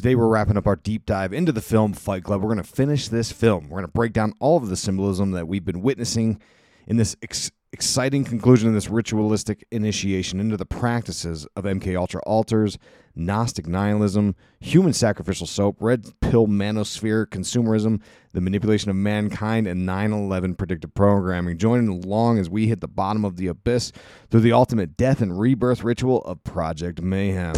today we're wrapping up our deep dive into the film Fight Club. We're going to finish this film. We're going to break down all of the symbolism that we've been witnessing in this exciting conclusion of this ritualistic initiation into the practices of MKUltra altars, Gnostic nihilism, human sacrificial soap, red pill manosphere, consumerism, the manipulation of mankind, and 9/11 predictive programming. Join along as we hit the bottom of the abyss through the ultimate death and rebirth ritual of Project Mayhem.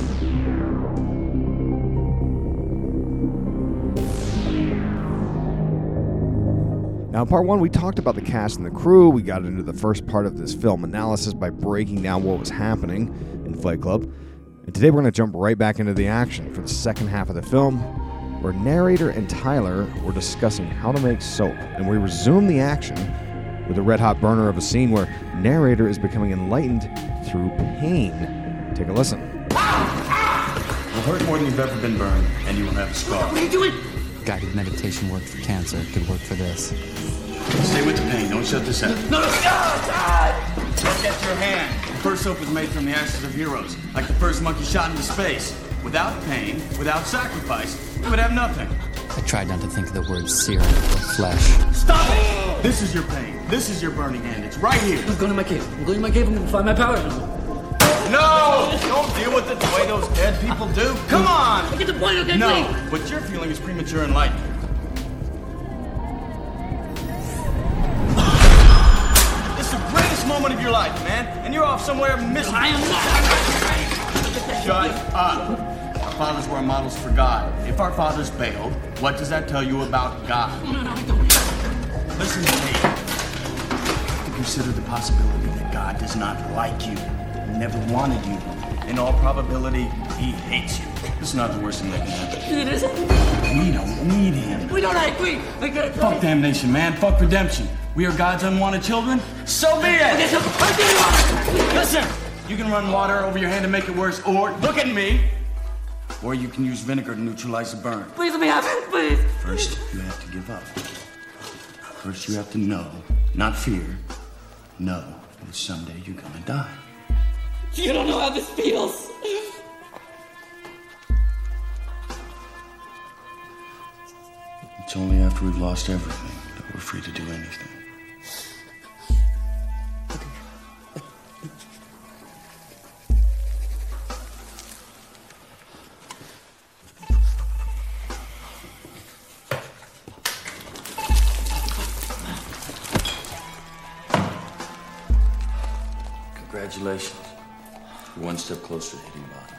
Now, in part one, we talked about the cast and the crew. We got into the first part of this film analysis by breaking down what was happening in Fight Club. And today we're going to jump right back into the action for the second half of the film, where narrator and Tyler were discussing how to make soap. And we resume the action with a red-hot burner of a scene where narrator is becoming enlightened through pain. Take a listen. You'll hurt more than you've ever been burned, and you will have a scar. What are you doing? Guided meditation worked for cancer. It could work for this. Stay with the pain. Don't shut this out. No, God! Look at your hand. The first soap was made from the ashes of heroes, like the first monkey shot into space. Without pain, without sacrifice, we would have nothing. I tried not to think of the word serum or flesh. Stop it! This is your pain. This is your burning hand. It's right here. I'm going to my cave. I'm going to my cave. I'm going to find my power. No! Don't deal with it the way those dead people do. Come on! I get the point, okay, No, please? what you're feeling is premature enlightenment. This is the greatest moment of your life, man. And you're off somewhere missing. I am not. Shut up. Our fathers were models for God. If our fathers failed, what does that tell you about God? No, I don't. Listen to me. You have to consider the possibility that God does not like you. He never wanted you. In all probability, he hates you. This is not the worst thing that can happen. It isn't. We don't need him. We don't agree. I get it. Fuck damnation, man. Fuck redemption. We are God's unwanted children. So be it. Okay, so I do it. Listen, you can run water over your hand to make it worse, or look at me. Or you can use vinegar to neutralize the burn. Please let me have it, please. First, you have to give up. First, you have to know, not fear, know that someday you're gonna die. You don't know how this feels. It's only after we've lost everything that we're free to do anything. Congratulations. You're one step closer to hitting bottom.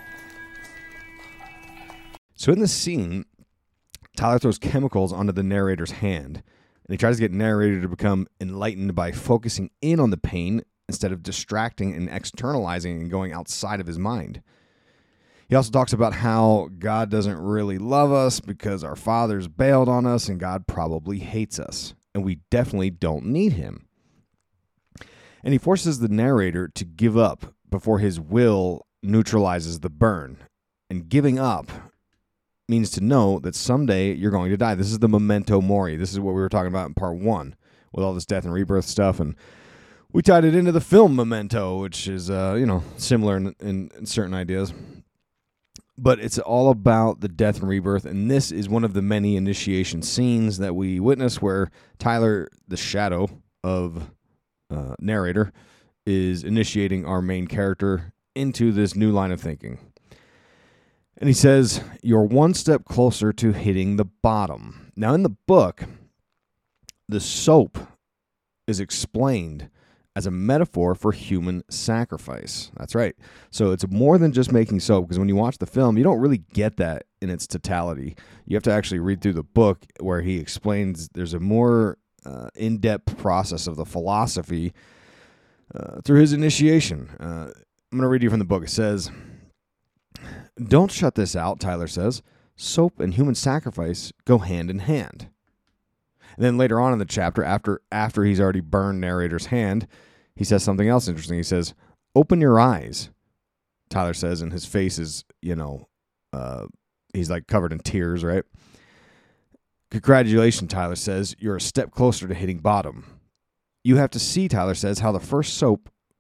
So in this scene, Tyler throws chemicals onto the narrator's hand, and he tries to get narrator to become enlightened by focusing in on the pain instead of distracting and externalizing and going outside of his mind. He also talks about how God doesn't really love us because our fathers bailed on us and God probably hates us, and we definitely don't need him. And he forces the narrator to give up before his will neutralizes the burn. And giving up means to know that someday you're going to die. This is the memento mori. This is what we were talking about in part one with all this death and rebirth stuff. And we tied it into the film Memento, which is, similar in certain ideas. But it's all about the death and rebirth. And this is one of the many initiation scenes that we witness where Tyler, the shadow of narrator, is initiating our main character into this new line of thinking. And he says, you're one step closer to hitting the bottom. Now, in the book, the soap is explained as a metaphor for human sacrifice. That's right. So it's more than just making soap, because when you watch the film, you don't really get that in its totality. You have to actually read through the book where he explains there's a more in-depth process of the philosophy through his initiation. I'm going to read you from the book. It says, don't shut this out, Tyler says. Soap and human sacrifice go hand in hand. And then later on in the chapter, after he's already burned narrator's hand, he says something else interesting. He says, open your eyes, Tyler says, and his face is, he's like covered in tears, right? Congratulations, Tyler says. You're a step closer to hitting bottom. You have to see, Tyler says, how the first soap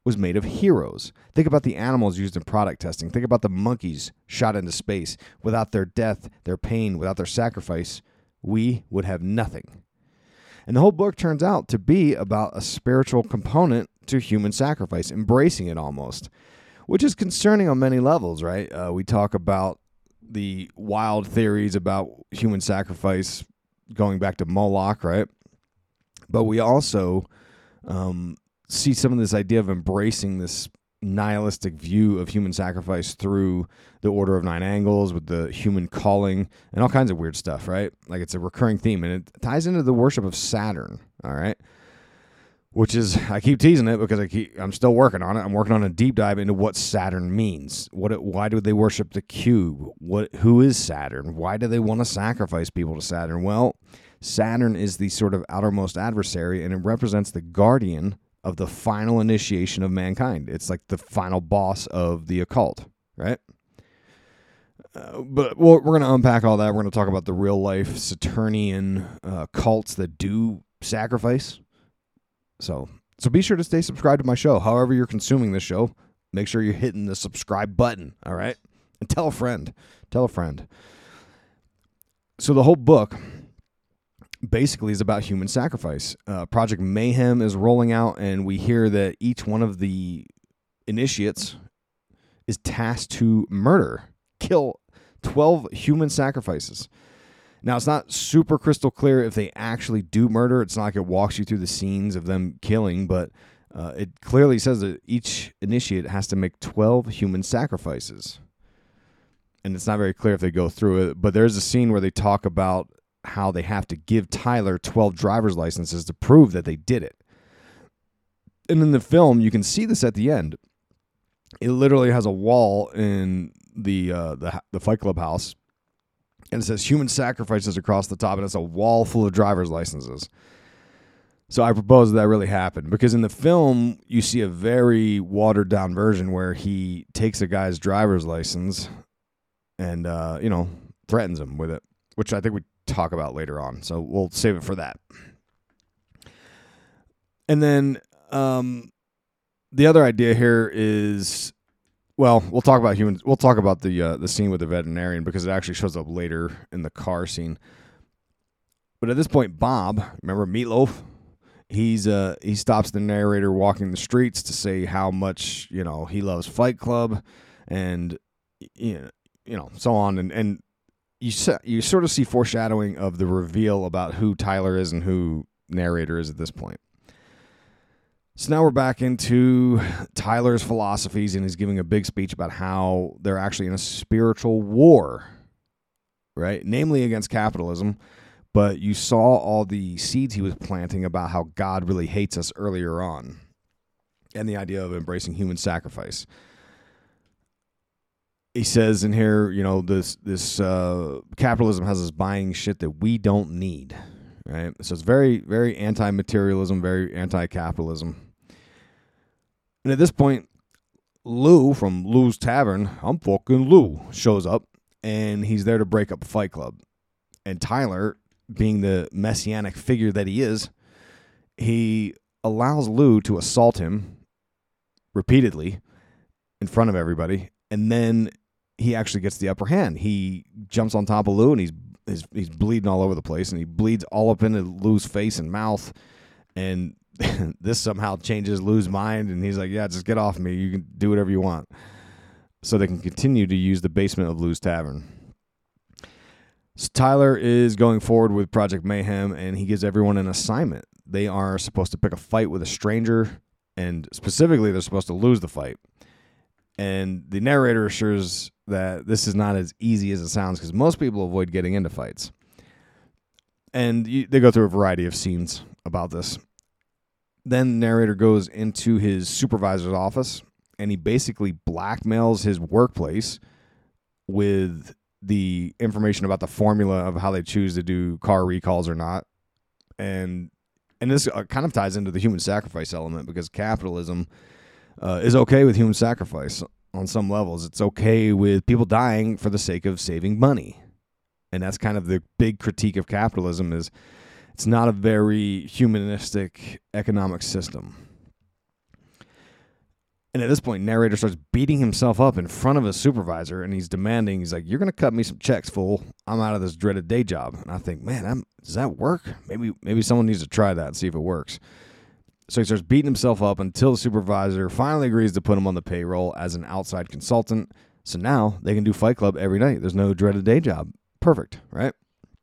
was made of heroes. Think about the animals used in product testing. Think about the monkeys shot into space. Without their death, their pain, without their sacrifice, we would have nothing. And the whole book turns out to be about a spiritual component to human sacrifice, embracing it almost, which is concerning on many levels, right? We talk about the wild theories about human sacrifice going back to Moloch, right? But we also see some of this idea of embracing this nihilistic view of human sacrifice through the Order of Nine Angles with the human calling and all kinds of weird stuff, right? Like it's a recurring theme, and it ties into the worship of Saturn, all right? Which is, I keep teasing it because I'm still working on it. I'm working on a deep dive into what Saturn means. Why do they worship the cube? Who is Saturn? Why do they want to sacrifice people to Saturn? Well, Saturn is the sort of outermost adversary, and it represents the guardian of the final initiation of mankind. It's like the final boss of the occult, right? But we're going to unpack all that. We're going to talk about the real life Saturnian cults that do sacrifice. So be sure to stay subscribed to my show. However you're consuming this show, make sure you're hitting the subscribe button, all right? And tell a friend. Tell a friend. So the whole book basically is about human sacrifice. Project Mayhem is rolling out, and we hear that each one of the initiates is tasked to kill 12 human sacrifices. Now, it's not super crystal clear if they actually do murder. It's not like it walks you through the scenes of them killing, but it clearly says that each initiate has to make 12 human sacrifices. And it's not very clear if they go through it, but there's a scene where they talk about how they have to give Tyler 12 driver's licenses to prove that they did it. And in the film, you can see this at the end. It literally has a wall in the Fight Club house, and it says human sacrifices across the top, and it's a wall full of driver's licenses. So I propose that really happened, because in the film, you see a very watered-down version where he takes a guy's driver's license and, threatens him with it, which I think we talk about later on. So we'll save it for that. And then the other idea here is, well, we'll talk about humans. We'll talk about the scene with the veterinarian, because it actually shows up later in the car scene. But at this point, Bob, remember Meatloaf? He stops the narrator walking the streets to say how much he loves Fight Club, and so on, and you sort of see foreshadowing of the reveal about who Tyler is and who narrator is at this point. So now we're back into Tyler's philosophies, and he's giving a big speech about how they're actually in a spiritual war, right? Namely against capitalism. But you saw all the seeds he was planting about how God really hates us earlier on, and the idea of embracing human sacrifice. He says in here, this capitalism has us buying shit that we don't need, right? So it's very, very anti-materialism, very anti-capitalism. And at this point, Lou from Lou's Tavern, I'm fucking Lou, shows up, and he's there to break up Fight Club. And Tyler, being the messianic figure that he is, he allows Lou to assault him repeatedly in front of everybody, and then he actually gets the upper hand. He jumps on top of Lou, and he's bleeding all over the place, and he bleeds all up into Lou's face and mouth, and this somehow changes Lou's mind, and he's like, yeah, just get off me. You can do whatever you want. So they can continue to use the basement of Lou's Tavern. So Tyler is going forward with Project Mayhem, and he gives everyone an assignment. They are supposed to pick a fight with a stranger, and specifically they're supposed to lose the fight. And the narrator assures that this is not as easy as it sounds, because most people avoid getting into fights. And they go through a variety of scenes about this. Then the narrator goes into his supervisor's office, and he basically blackmails his workplace with the information about the formula of how they choose to do car recalls or not. And this kind of ties into the human sacrifice element, because capitalism is okay with human sacrifice on some levels. It's okay with people dying for the sake of saving money. And that's kind of the big critique of capitalism, is it's not a very humanistic economic system. And at this point, narrator starts beating himself up in front of his supervisor, and he's demanding, he's like, "You're going to cut me some checks, fool. I'm out of this dreaded day job." And I think, man, does that work? Maybe someone needs to try that and see if it works. So he starts beating himself up until the supervisor finally agrees to put him on the payroll as an outside consultant. So now they can do Fight Club every night. There's no dreaded day job. Perfect, right?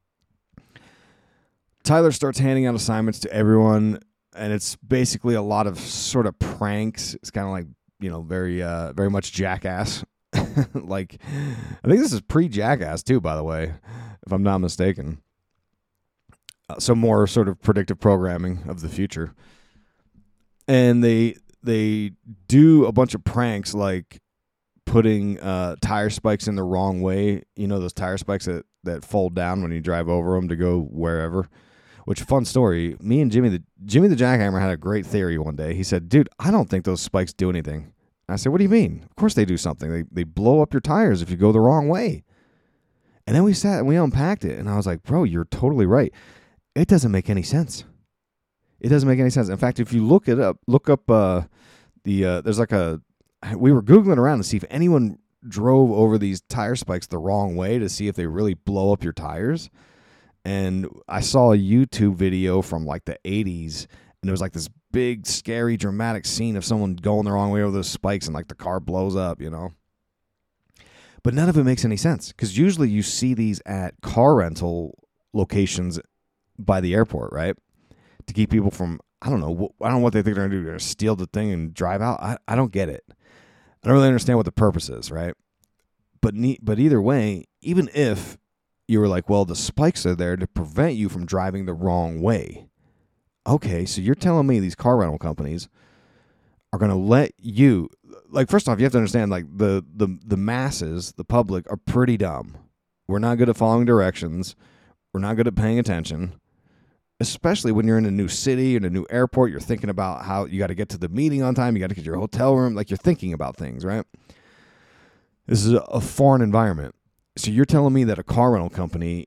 Tyler starts handing out assignments to everyone, and it's basically a lot of sort of pranks. It's kind of like, very much Jackass. Like, I think this is pre-Jackass too, by the way, if I'm not mistaken. So more sort of predictive programming of the future. And they do a bunch of pranks, like putting tire spikes in the wrong way. You know, those tire spikes that fold down when you drive over them to go wherever. Which, fun story, me and Jimmy the Jackhammer had a great theory one day. He said, "Dude, I don't think those spikes do anything." I said, "What do you mean? Of course they do something. They blow up your tires if you go the wrong way." And then we sat and we unpacked it, and I was like, "Bro, you're totally right. It doesn't make any sense. It doesn't make any sense." In fact, if you look up there's like we were Googling around to see if anyone drove over these tire spikes the wrong way to see if they really blow up your tires. And I saw a YouTube video from like the 80s, and there was like this big, scary, dramatic scene of someone going the wrong way over those spikes, and like the car blows up, But none of it makes any sense, because usually you see these at car rental locations by the airport, right? To keep people from, I don't know what they think they're going to do. They're going to steal the thing and drive out. I don't get it. I don't really understand what the purpose is, right? But either way, even if you were like, well, the spikes are there to prevent you from driving the wrong way. Okay, so you're telling me these car rental companies are going to let you, like, first off, you have to understand, like, the masses, the public, are pretty dumb. We're not good at following directions. We're not good at paying attention, especially when you're in a new city, in a new airport. You're thinking about how you got to get to the meeting on time. You got to get to your hotel room. Like, you're thinking about things, right? This is a foreign environment. So you're telling me that a car rental company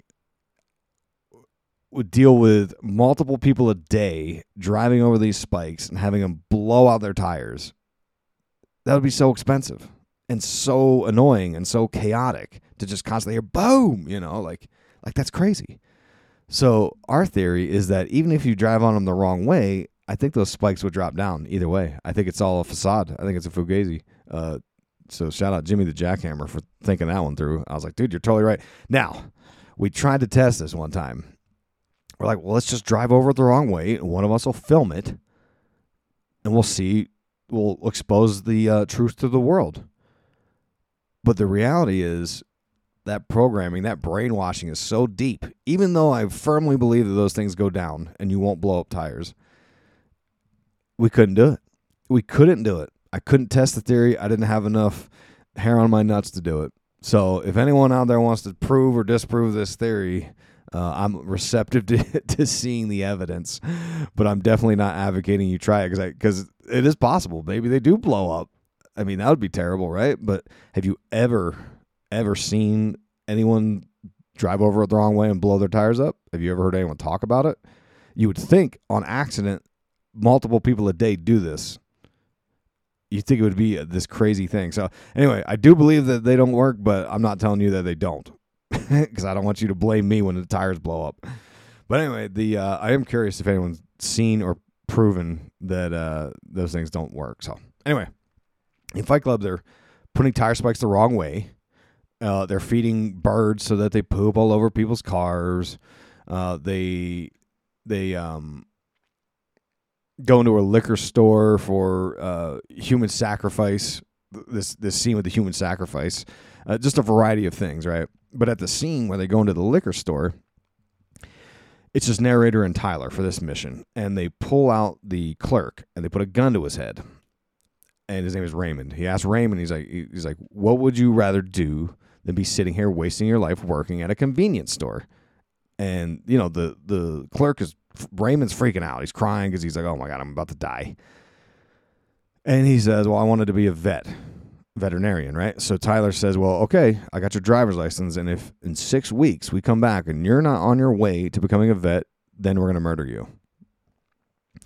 would deal with multiple people a day driving over these spikes and having them blow out their tires? That would be so expensive and so annoying and so chaotic to just constantly hear boom, like that's crazy. So our theory is that even if you drive on them the wrong way, I think those spikes would drop down either way. I think it's all a facade. I think it's a fugazi. So shout out Jimmy the Jackhammer for thinking that one through. I was like, dude, you're totally right. Now, we tried to test this one time. We're like, well, let's just drive over it the wrong way, and one of us will film it, and we'll see. We'll expose the truth to the world. But the reality is that programming, that brainwashing is so deep. Even though I firmly believe that those things go down and you won't blow up tires, we couldn't do it. We couldn't do it. I couldn't test the theory. I didn't have enough hair on my nuts to do it. So if anyone out there wants to prove or disprove this theory, I'm receptive to seeing the evidence. But I'm definitely not advocating you try it because it is possible. Maybe they do blow up. I mean, that would be terrible, right? But have you ever seen anyone drive over it the wrong way and blow their tires up? Have you ever heard anyone talk about it? You would think on accident, multiple people a day do this. You think it would be this crazy thing. So anyway, I do believe that they don't work, but I'm not telling you that they don't because I don't want you to blame me when the tires blow up. But anyway, I am curious if anyone's seen or proven that those things don't work. So anyway, in Fight Club, they're putting tire spikes the wrong way. They're feeding birds so that they poop all over people's cars. They go into a liquor store for human sacrifice. This scene with the human sacrifice, just a variety of things, right? But at the scene where they go into the liquor store, it's just narrator and Tyler for this mission, and they pull out the clerk and they put a gun to his head. And his name is Raymond. He asked Raymond, he's like, what would you rather do than be sitting here wasting your life working at a convenience store? And the clerk is Raymond's freaking out. He's crying because he's like, oh my God, I'm about to die. And he says, well, I wanted to be a veterinarian, right? So Tyler says, well, okay, I got your driver's license, and if in 6 weeks we come back and you're not on your way to becoming a vet, then we're going to murder you.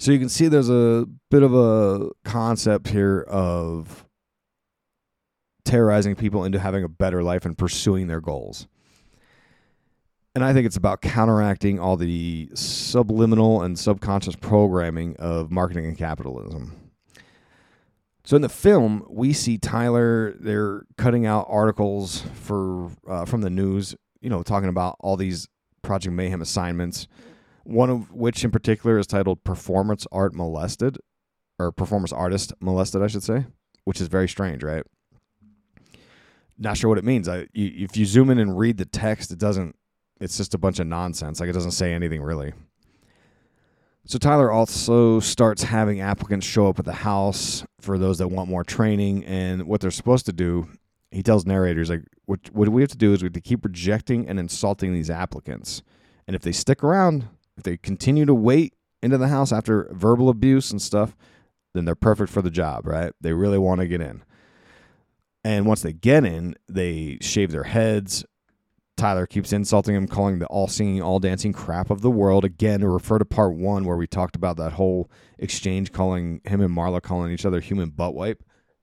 So you can see there's a bit of a concept here of terrorizing people into having a better life and pursuing their goals. And I think it's about counteracting all the subliminal and subconscious programming of marketing and capitalism. So in the film, we see Tyler, they're cutting out articles from the news, talking about all these Project Mayhem assignments, one of which in particular is titled Performance Artist Molested, I should say, which is very strange, right? Not sure what it means. If you zoom in and read the text, it's just a bunch of nonsense. Like, it doesn't say anything really. So Tyler also starts having applicants show up at the house for those that want more training. And what they're supposed to do, he tells narrators, like, what we have to do is we have to keep rejecting and insulting these applicants. And if they stick around, if they continue to wait into the house after verbal abuse and stuff, then they're perfect for the job, right? They really want to get in. And once they get in, they shave their heads. Tyler keeps insulting him, calling the all-singing, all-dancing crap of the world. Again, to refer to part 1 where we talked about that whole exchange, calling him and Marla calling each other human butt wipe.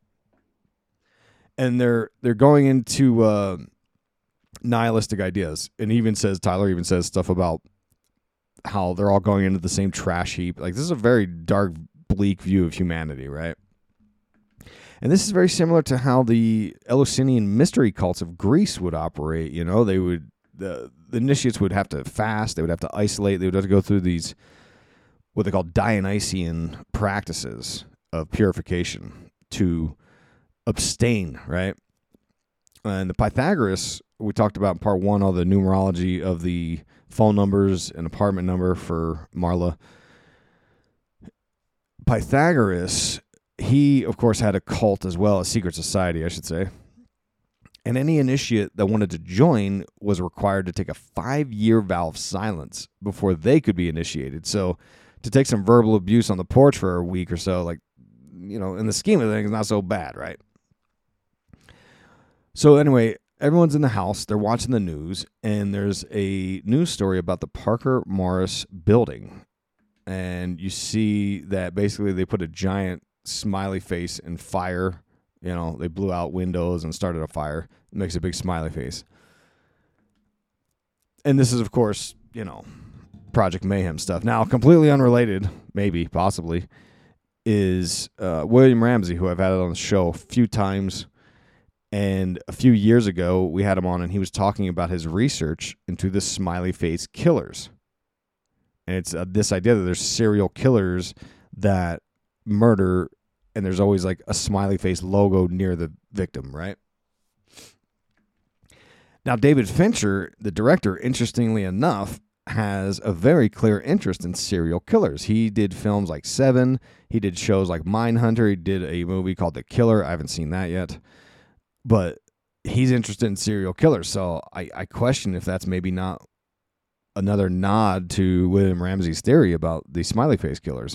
And they're going into nihilistic ideas. And Tyler even says stuff about how they're all going into the same trash heap. Like, this is a very dark, bleak view of humanity, right? And this is very similar to how the Eleusinian mystery cults of Greece would operate. The initiates would have to fast, they would have to isolate, they would have to go through these, what they call Dionysian practices of purification to abstain, right? And the Pythagoras, we talked about in part 1, all the numerology of the phone numbers and apartment number for Marla. Pythagoras, he, of course, had a cult as well, a secret society, I should say. And any initiate that wanted to join was required to take a 5-year vow of silence before they could be initiated. So to take some verbal abuse on the porch for a week or so, in the scheme of things, not so bad, right? So anyway, everyone's in the house. They're watching the news, and there's a news story about the Parker Morris building. And you see that basically they put a giant smiley face in fire. They blew out windows and started a fire. It makes a big smiley face. And this is, of course, Project Mayhem stuff. Now, completely unrelated, maybe, possibly, is William Ramsey, who I've had on the show a few times. And a few years ago, we had him on, and he was talking about his research into the smiley face killers. And it's this idea that there's serial killers that murder, and there's always like a smiley face logo near the victim, right? Now, David Fincher, the director, interestingly enough, has a very clear interest in serial killers. He did films like Seven. He did shows like Mindhunter. He did a movie called The Killer. I haven't seen that yet. But he's interested in serial killers. So I question if that's maybe not another nod to William Ramsey's theory about the smiley face killers.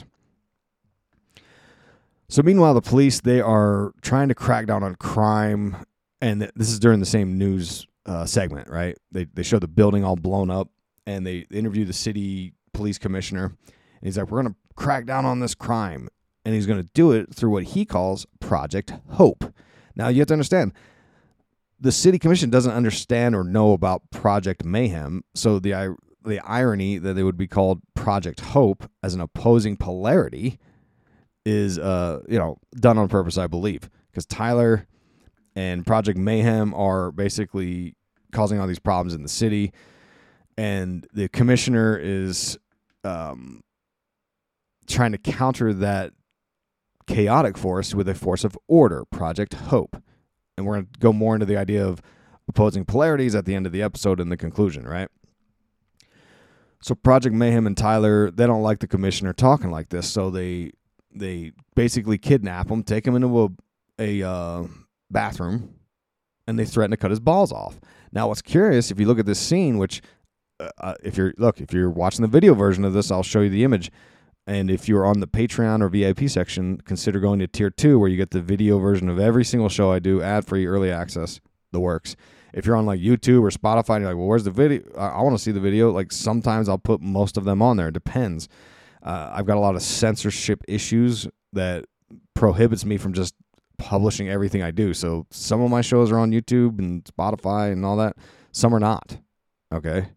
So meanwhile, the police, they are trying to crack down on crime. And this is during the same news segment, right? They show the building all blown up, and they interview the city police commissioner. And he's like, we're going to crack down on this crime. And he's going to do it through what he calls Project Hope. Now, you have to understand, the city commission doesn't understand or know about Project Mayhem. So the irony that they would be called Project Hope as an opposing polarity is done on purpose, I believe, because Tyler and Project Mayhem are basically causing all these problems in the city, and the commissioner is trying to counter that chaotic force with a force of order, Project Hope. And we're going to go more into the idea of opposing polarities at the end of the episode in the conclusion, right? So Project Mayhem and Tyler, they don't like the commissioner talking like this, so they basically kidnap him, take him into a bathroom, and they threaten to cut his balls off. Now, what's curious, if you look at this scene, which if you're watching the video version of this, I'll show you the image. And if you're on the Patreon or VIP section, consider going to Tier 2, where you get the video version of every single show I do, ad-free, early access, the works. If you're on like YouTube or Spotify, and you're like, well, where's the video? I want to see the video. Like, sometimes I'll put most of them on there. It depends. I've got a lot of censorship issues that prohibits me from just publishing everything I do. So some of my shows are on YouTube and Spotify and all that. Some are not. Okay.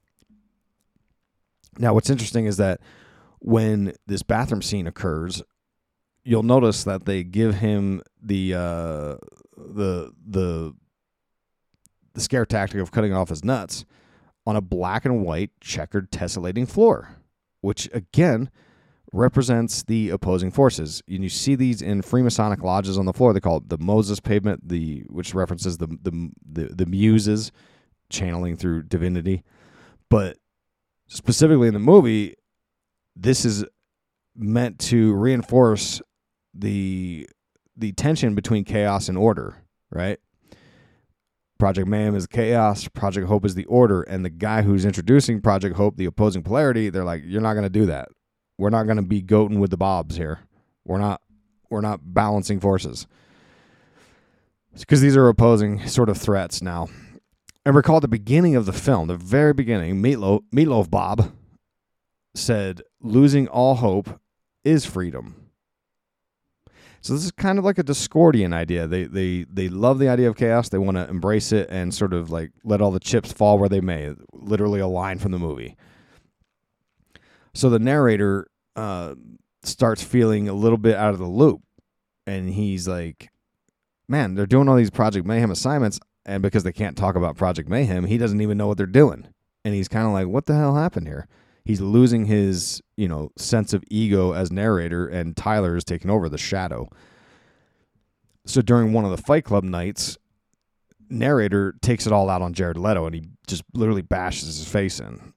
Now, what's interesting is that when this bathroom scene occurs, you'll notice that they give him the scare tactic of cutting off his nuts on a black and white checkered tessellating floor, which again represents the opposing forces. And you see these in Freemasonic lodges on the floor. They call it the Moses pavement, which references the muses channeling through divinity. But specifically in the movie, this is meant to reinforce the tension between chaos and order, right? Project Mayhem is chaos, Project Hope is the order, and the guy who's introducing Project Hope, the opposing polarity, they're like, you're not going to do that. We're not going to be goating with the bobs here. We're not balancing forces. Because these are opposing sort of threats now. And recall the beginning of the film, the very beginning, Meatloaf Bob said, losing all hope is freedom. So this is kind of like a Discordian idea. They love the idea of chaos. They want to embrace it and sort of like let all the chips fall where they may. Literally a line from the movie. So the narrator starts feeling a little bit out of the loop. And he's like, man, they're doing all these Project Mayhem assignments. And because they can't talk about Project Mayhem, he doesn't even know what they're doing. And he's kind of like, what the hell happened here? He's losing his, sense of ego as narrator, and Tyler is taking over the shadow. So during one of the Fight Club nights, narrator takes it all out on Jared Leto, and he just literally bashes his face in.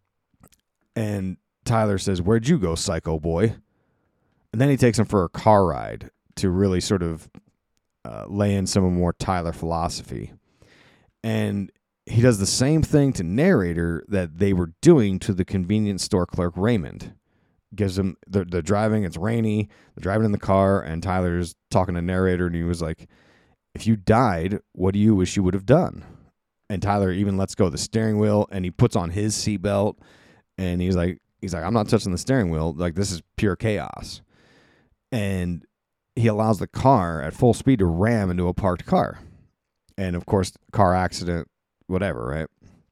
And Tyler says, where'd you go, psycho boy? And then he takes him for a car ride to really sort of lay in some more Tyler philosophy. And he does the same thing to narrator that they were doing to the convenience store clerk Raymond. Gives him, they're driving, it's rainy, they're driving in the car, and Tyler's talking to narrator, and he was like, if you died, what do you wish you would have done? And Tyler even lets go of the steering wheel, and he puts on his seatbelt, and he's like, I'm not touching the steering wheel. Like, this is pure chaos. And he allows the car at full speed to ram into a parked car. And of course, car accident, whatever, right?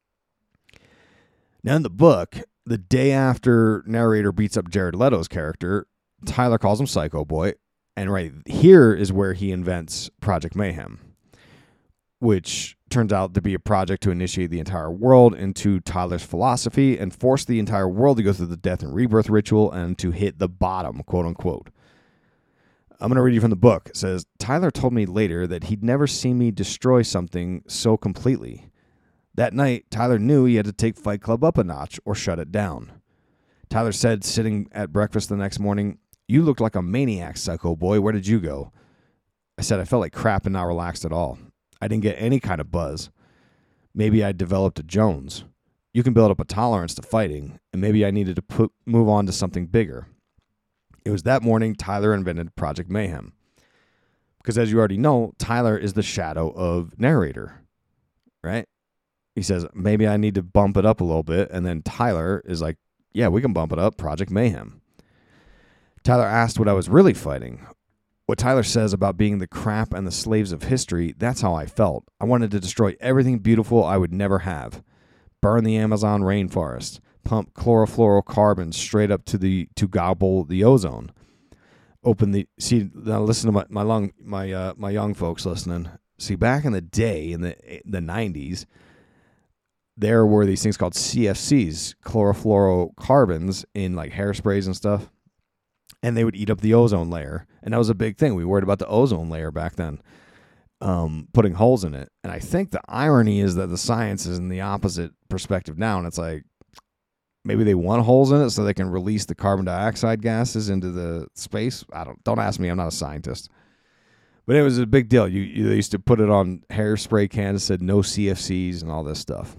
Now in the book, the day after narrator beats up Jared Leto's character, Tyler calls him Psycho Boy. And right here is where he invents Project Mayhem, which turns out to be a project to initiate the entire world into Tyler's philosophy and force the entire world to go through the death and rebirth ritual and to hit the bottom, quote unquote. I'm going to read you from the book. It says, Tyler told me later that he'd never seen me destroy something so completely. That night, Tyler knew he had to take Fight Club up a notch or shut it down. Tyler said, sitting at breakfast the next morning, you looked like a maniac, Psycho Boy. Where did you go? I said, I felt like crap and not relaxed at all. I didn't get any kind of buzz. Maybe I developed a Jones. You can build up a tolerance to fighting, and maybe I needed to move on to something bigger. It was that morning Tyler invented Project Mayhem. Because as you already know, Tyler is the shadow of narrator, right? He says, maybe I need to bump it up a little bit. And then Tyler is like, yeah, we can bump it up, Project Mayhem. Tyler asked what I was really fighting. What Tyler says about being the crap and the slaves of history, that's how I felt. I wanted to destroy everything beautiful I would never have. Burn the Amazon rainforest. Pump chlorofluorocarbons straight up to gobble the ozone. Now listen to my young folks listening. See, back in the day, in the 90s, there were these things called CFCs, chlorofluorocarbons, in like hairsprays and stuff. And they would eat up the ozone layer. And that was a big thing. We worried about the ozone layer back then, putting holes in it. And I think the irony is that the science is in the opposite perspective now. And it's like, maybe they want holes in it so they can release the carbon dioxide gases into the space. Don't ask me. I'm not a scientist. But it was a big deal. They used to put it on hairspray cans that said no CFCs and all this stuff.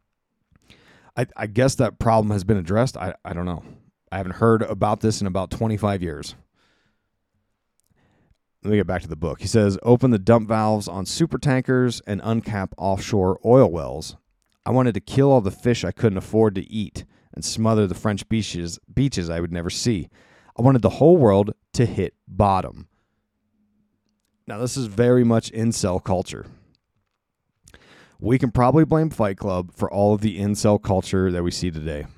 I guess that problem has been addressed. I don't know. I haven't heard about this in about 25 years. Let me get back to the book. He says, open the dump valves on super tankers and uncap offshore oil wells. I wanted to kill all the fish I couldn't afford to eat and smother the French beaches I would never see. I wanted the whole world to hit bottom. Now, this is very much incel culture. We can probably blame Fight Club for all of the incel culture that we see today.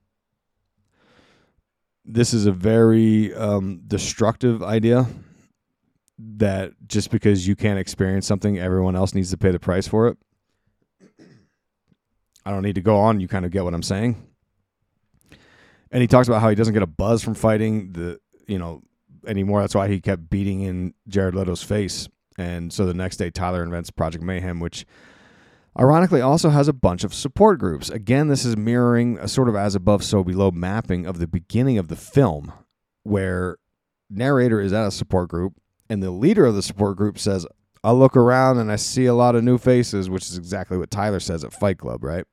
This is a very destructive idea that just because you can't experience something, everyone else needs to pay the price for it. I don't need to go on. You kind of get what I'm saying. And he talks about how he doesn't get a buzz from fighting anymore. That's why he kept beating in Jared Leto's face. And so the next day, Tyler invents Project Mayhem, which ironically also has a bunch of support groups. Again, this is mirroring a sort of as above, so below mapping of the beginning of the film, where narrator is at a support group, and the leader of the support group says, I look around and I see a lot of new faces, which is exactly what Tyler says at Fight Club, right?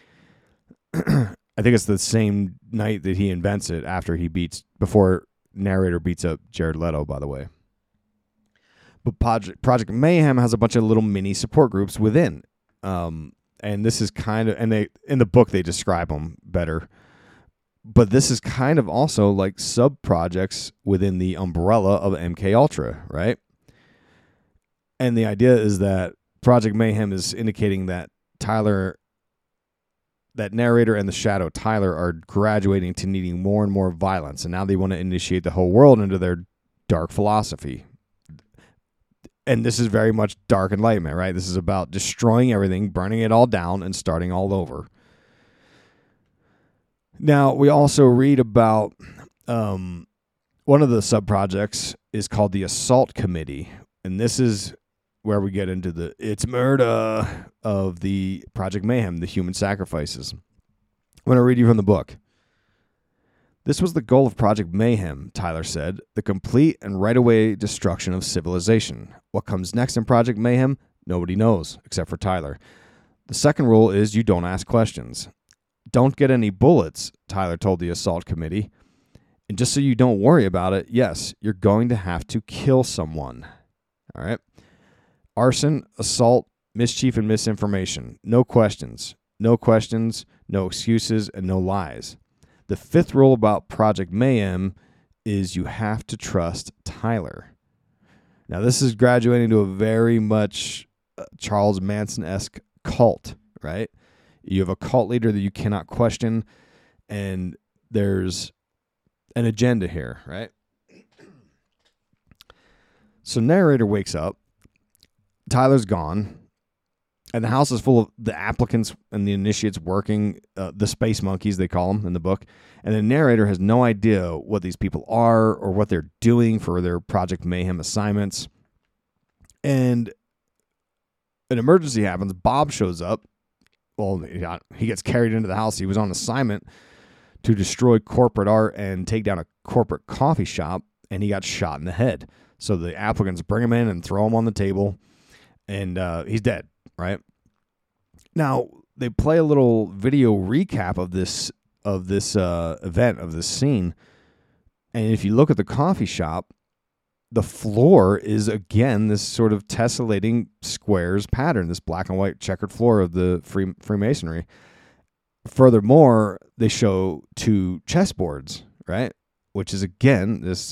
I think it's the same night that he invents it before narrator beats up Jared Leto, by the way. But Project Mayhem has a bunch of little mini support groups within. And this is kind of, and they, in the book, they describe them better. But this is kind of also like sub-projects within the umbrella of MK Ultra, right? And the idea is that Project Mayhem is indicating that that narrator and the Shadow, Tyler, are graduating to needing more and more violence. And now they want to initiate the whole world into their dark philosophy. And this is very much Dark Enlightenment, right? This is about destroying everything, burning it all down, and starting all over. Now, we also read about one of the sub-projects is called the Assault Committee. And this is where we get into the it's murder of the Project Mayhem, the human sacrifices. I'm going to read you from the book. This was the goal of Project Mayhem, Tyler said, the complete and right-away destruction of civilization. What comes next in Project Mayhem, nobody knows, except for Tyler. The second rule is you don't ask questions. Don't get any bullets, Tyler told the Assault Committee. And just so you don't worry about it, yes, you're going to have to kill someone. All right? Arson, assault, mischief, and misinformation. No questions. No questions, no excuses, and no lies. The fifth rule about Project Mayhem is you have to trust Tyler. Now, this is graduating to a very much Charles Manson-esque cult, right? You have a cult leader that you cannot question, and there's an agenda here, right? So narrator wakes up. Tyler's gone. And the house is full of the applicants and the initiates working, the space monkeys, they call them in the book. And the narrator has no idea what these people are or what they're doing for their Project Mayhem assignments. And an emergency happens. Bob shows up. Well, he gets carried into the house. He was on assignment to destroy corporate art and take down a corporate coffee shop, and he got shot in the head. So the applicants bring him in and throw him on the table, and he's dead. Right now, they play a little video recap of this event, of this scene, and if you look at the coffee shop, the floor is again this sort of tessellating squares pattern, this black and white checkered floor of the Freemasonry. Furthermore, they show two chessboards, right, which is again this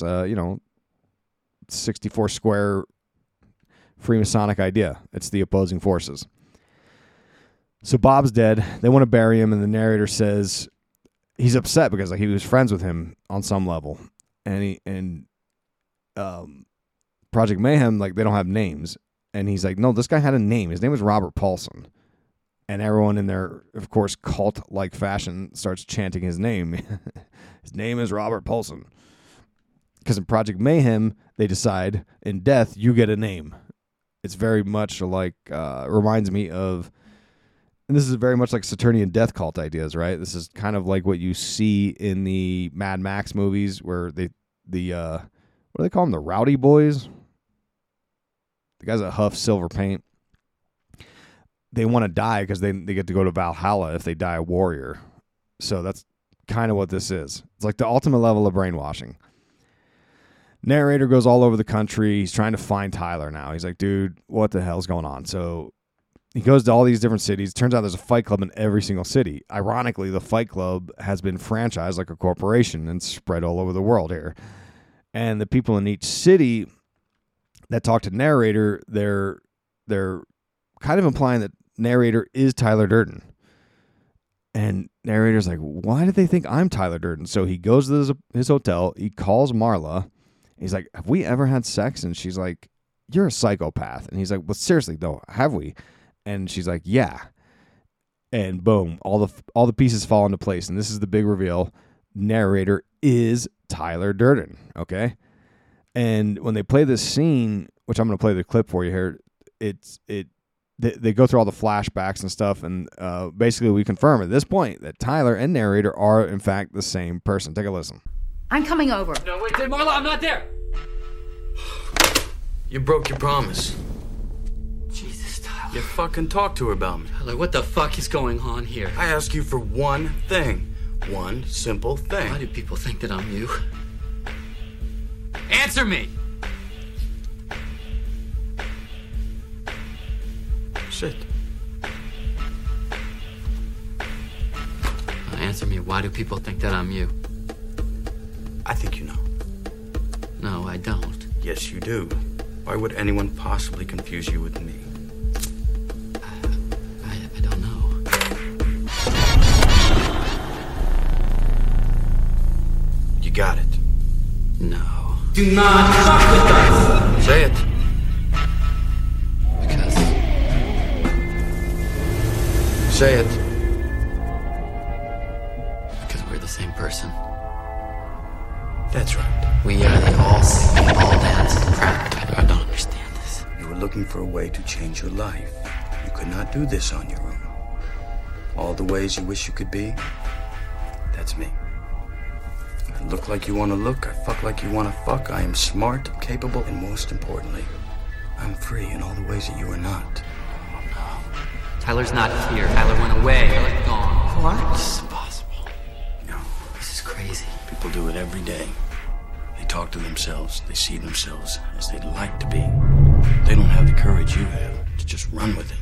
64 square Freemasonic idea. It's the opposing forces. So Bob's dead. They want to bury him, and the narrator says he's upset because he was friends with him on some level, and Project Mayhem, they don't have names, and he's like, no, this guy had a name. His name was Robert Paulson, and everyone in their, of course, cult-like fashion starts chanting his name. His name is Robert Paulson, because in Project Mayhem they decide in death you get a name. It's very much like, reminds me of, and this is very much like Saturnian death cult ideas, right? This is kind of like what you see in the Mad Max movies where what do they call them? The Rowdy Boys? The guys that huff silver paint. They want to die because they get to go to Valhalla if they die a warrior. So that's kind of what this is. It's like the ultimate level of brainwashing. Narrator goes all over the country. He's trying to find Tyler now. He's like, dude, what the hell's going on? So he goes to all these different cities. Turns out there's a Fight Club in every single city. Ironically, the Fight Club has been franchised like a corporation and spread all over the world here. And the people in each city that talk to narrator, they're kind of implying that narrator is Tyler Durden. And narrator's like, why did they think I'm Tyler Durden? So he goes to his hotel. He calls Marla. He's like, have we ever had sex? And she's like, you're a psychopath. And he's like, well, seriously, though, have we? And she's like, yeah. And boom, all the pieces fall into place. And this is the big reveal. Narrator is Tyler Durden. Okay. And when they play this scene, which I'm going to play the clip for you here, they go through all the flashbacks and stuff. And basically we confirm at this point that Tyler and narrator are in fact the same person. Take a listen. I'm coming over. No, wait, Marla, I'm not there. You broke your promise. Jesus, Tyler. You fucking talked to her about me. Tyler, what the fuck is going on here? I asked you for one thing. One simple thing. Why do people think that I'm you? Answer me! Sit. Answer me, why do people think that I'm you? I think you know. No, I don't. Yes, you do. Why would anyone possibly confuse you with me? I don't know. You got it. No. Do not fuck with us! Say it. Because Say it. we're the same person. That's right. We are the all singing, all dancing crap. Tyler, I don't understand this. You were looking for a way to change your life. You could not do this on your own. All the ways you wish you could be, that's me. I look like you want to look. I fuck like you want to fuck. I am smart, capable, and most importantly, I'm free in all the ways that you are not. Oh, no. Tyler's not here. Tyler went away. Tyler's gone. What? This is impossible. No. This is crazy. People do it every day. They talk to themselves. They see themselves as they'd like to be. They don't have the courage you have to just run with it.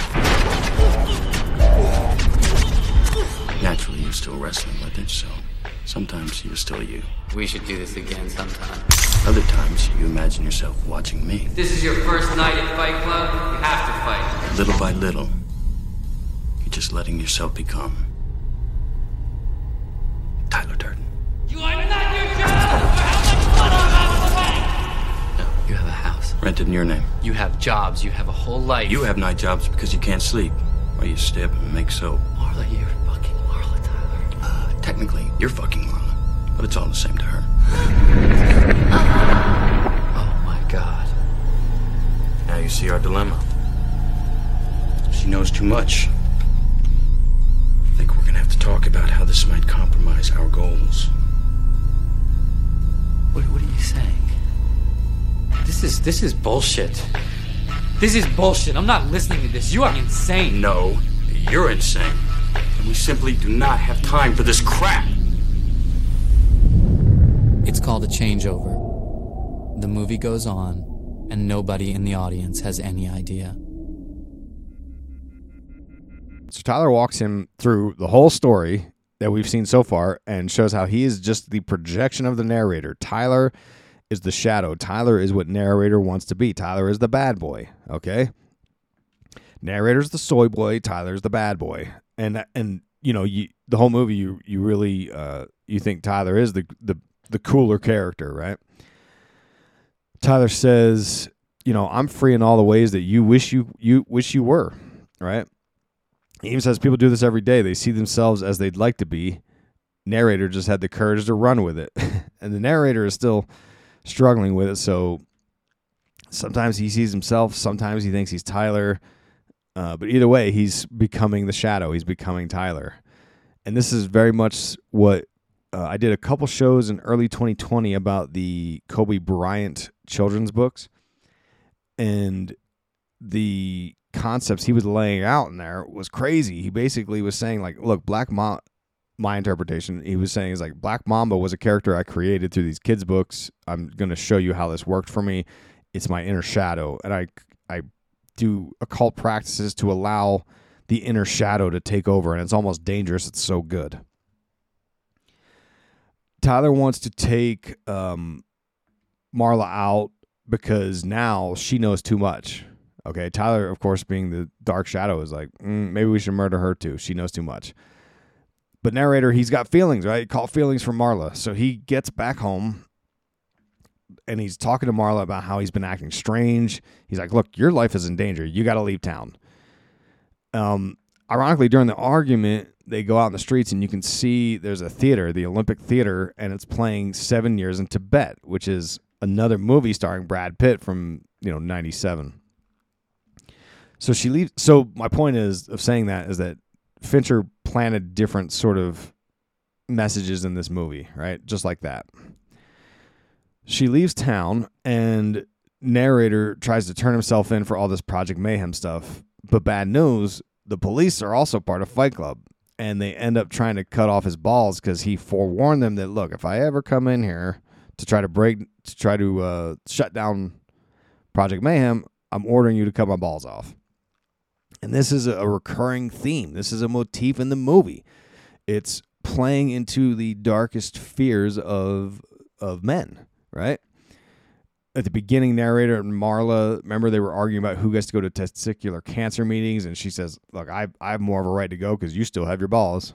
Naturally, you're still wrestling with it, so sometimes you're still you. We should do this again sometime. Other times, you imagine yourself watching me. If this is your first night at Fight Club, you have to fight. Little by little, you're just letting yourself become Tyler Durden. You are not your job! For how much blood I'm out of the bank? No, you have a house. Rented in your name. You have jobs. You have a whole life. You have night jobs because you can't sleep, or you step and make soap. Marla, you're fucking Marla, Tyler. Technically, you're fucking Marla, but it's all the same to her. Oh my God. Now you see our dilemma. She knows too much. I think we're gonna have to talk about how this might compromise our goals. What are you saying? This is bullshit. This is bullshit. I'm not listening to this. You are insane. No, you're insane. And we simply do not have time for this crap. It's called A Changeover. The movie goes on, and nobody in the audience has any idea. So Tyler walks him through the whole story that we've seen so far and shows how he is just the projection of the narrator. Tyler is the shadow. Tyler is what narrator wants to be. Tyler is the bad boy, okay? Narrator's the soy boy, Tyler's the bad boy. And you know, the whole movie you really you think Tyler is the cooler character, right? Tyler says, you know, I'm free in all the ways that you wish you were, right? He even says people do this every day. They see themselves as they'd like to be. Narrator just had the courage to run with it. And the narrator is still struggling with it. So sometimes he sees himself. Sometimes he thinks he's Tyler. But either way, he's becoming the shadow. He's becoming Tyler. And this is very much what I did a couple shows in early 2020 about the Kobe Bryant children's books. And the concepts he was laying out in there was crazy. He basically was saying, like, look, my interpretation, he was saying is like Black Mamba was a character I created through these kids' books. I'm going to show you how this worked for me. It's my inner shadow. And I do occult practices to allow the inner shadow to take over, and it's almost dangerous. It's so good. Tyler wants to take Marla out because now she knows too much. Okay, Tyler, of course, being the dark shadow, is like, maybe we should murder her too. She knows too much. But narrator, he's got feelings, right? He caught feelings for Marla. So he gets back home and he's talking to Marla about how he's been acting strange. He's like, look, your life is in danger. You got to leave town. Ironically, during the argument, they go out in the streets and you can see there's a theater, the Olympic Theater, and it's playing 7 Years in Tibet, which is another movie starring Brad Pitt from, 97. So she leaves. So my point is of saying that is that Fincher planted different sort of messages in this movie, right? Just like that. She leaves town and narrator tries to turn himself in for all this Project Mayhem stuff. But bad news, the police are also part of Fight Club. And they end up trying to cut off his balls because he forewarned them that, look, if I ever come in here to try to shut down Project Mayhem, I'm ordering you to cut my balls off. And this is a recurring theme. This is a motif in the movie. It's playing into the darkest fears of men, right? At the beginning, narrator and Marla, remember they were arguing about who gets to go to testicular cancer meetings, and she says, look, I have more of a right to go because you still have your balls,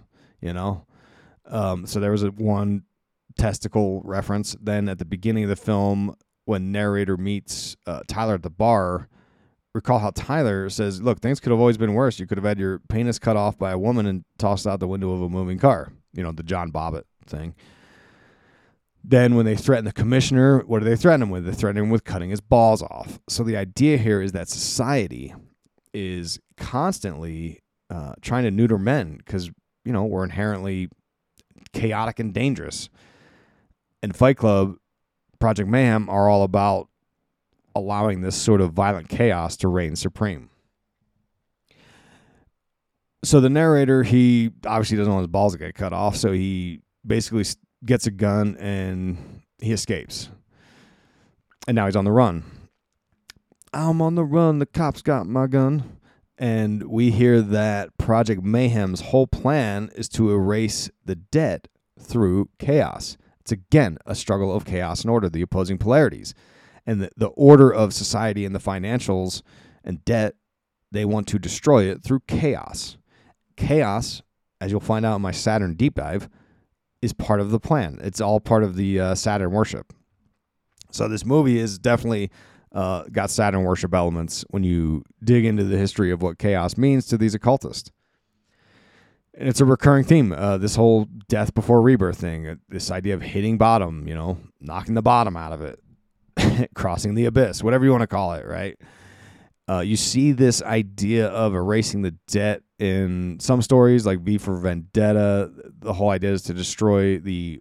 So there was one testicle reference. Then at the beginning of the film, when narrator meets Tyler at the bar, recall how Tyler says, look, things could have always been worse. You could have had your penis cut off by a woman and tossed out the window of a moving car. The John Bobbitt thing. Then when they threaten the commissioner, what do they threaten him with? They threaten him with cutting his balls off. So the idea here is that society is constantly trying to neuter men because, we're inherently chaotic and dangerous. And Fight Club, Project Mayhem are all about allowing this sort of violent chaos to reign supreme. So the narrator, he obviously doesn't want his balls to get cut off, so he basically gets a gun and he escapes. And now he's on the run. I'm on the run, the cops got my gun. And we hear that Project Mayhem's whole plan is to erase the debt through chaos. It's again a struggle of chaos and order, the opposing polarities. And the order of society and the financials and debt, they want to destroy it through chaos. Chaos, as you'll find out in my Saturn deep dive, is part of the plan. It's all part of the Saturn worship. So this movie is definitely got Saturn worship elements when you dig into the history of what chaos means to these occultists. And it's a recurring theme, this whole death before rebirth thing, this idea of hitting bottom, knocking the bottom out of it. Crossing the abyss, whatever you want to call it, right? You see this idea of erasing the debt in some stories, like V for Vendetta. The whole idea is to destroy the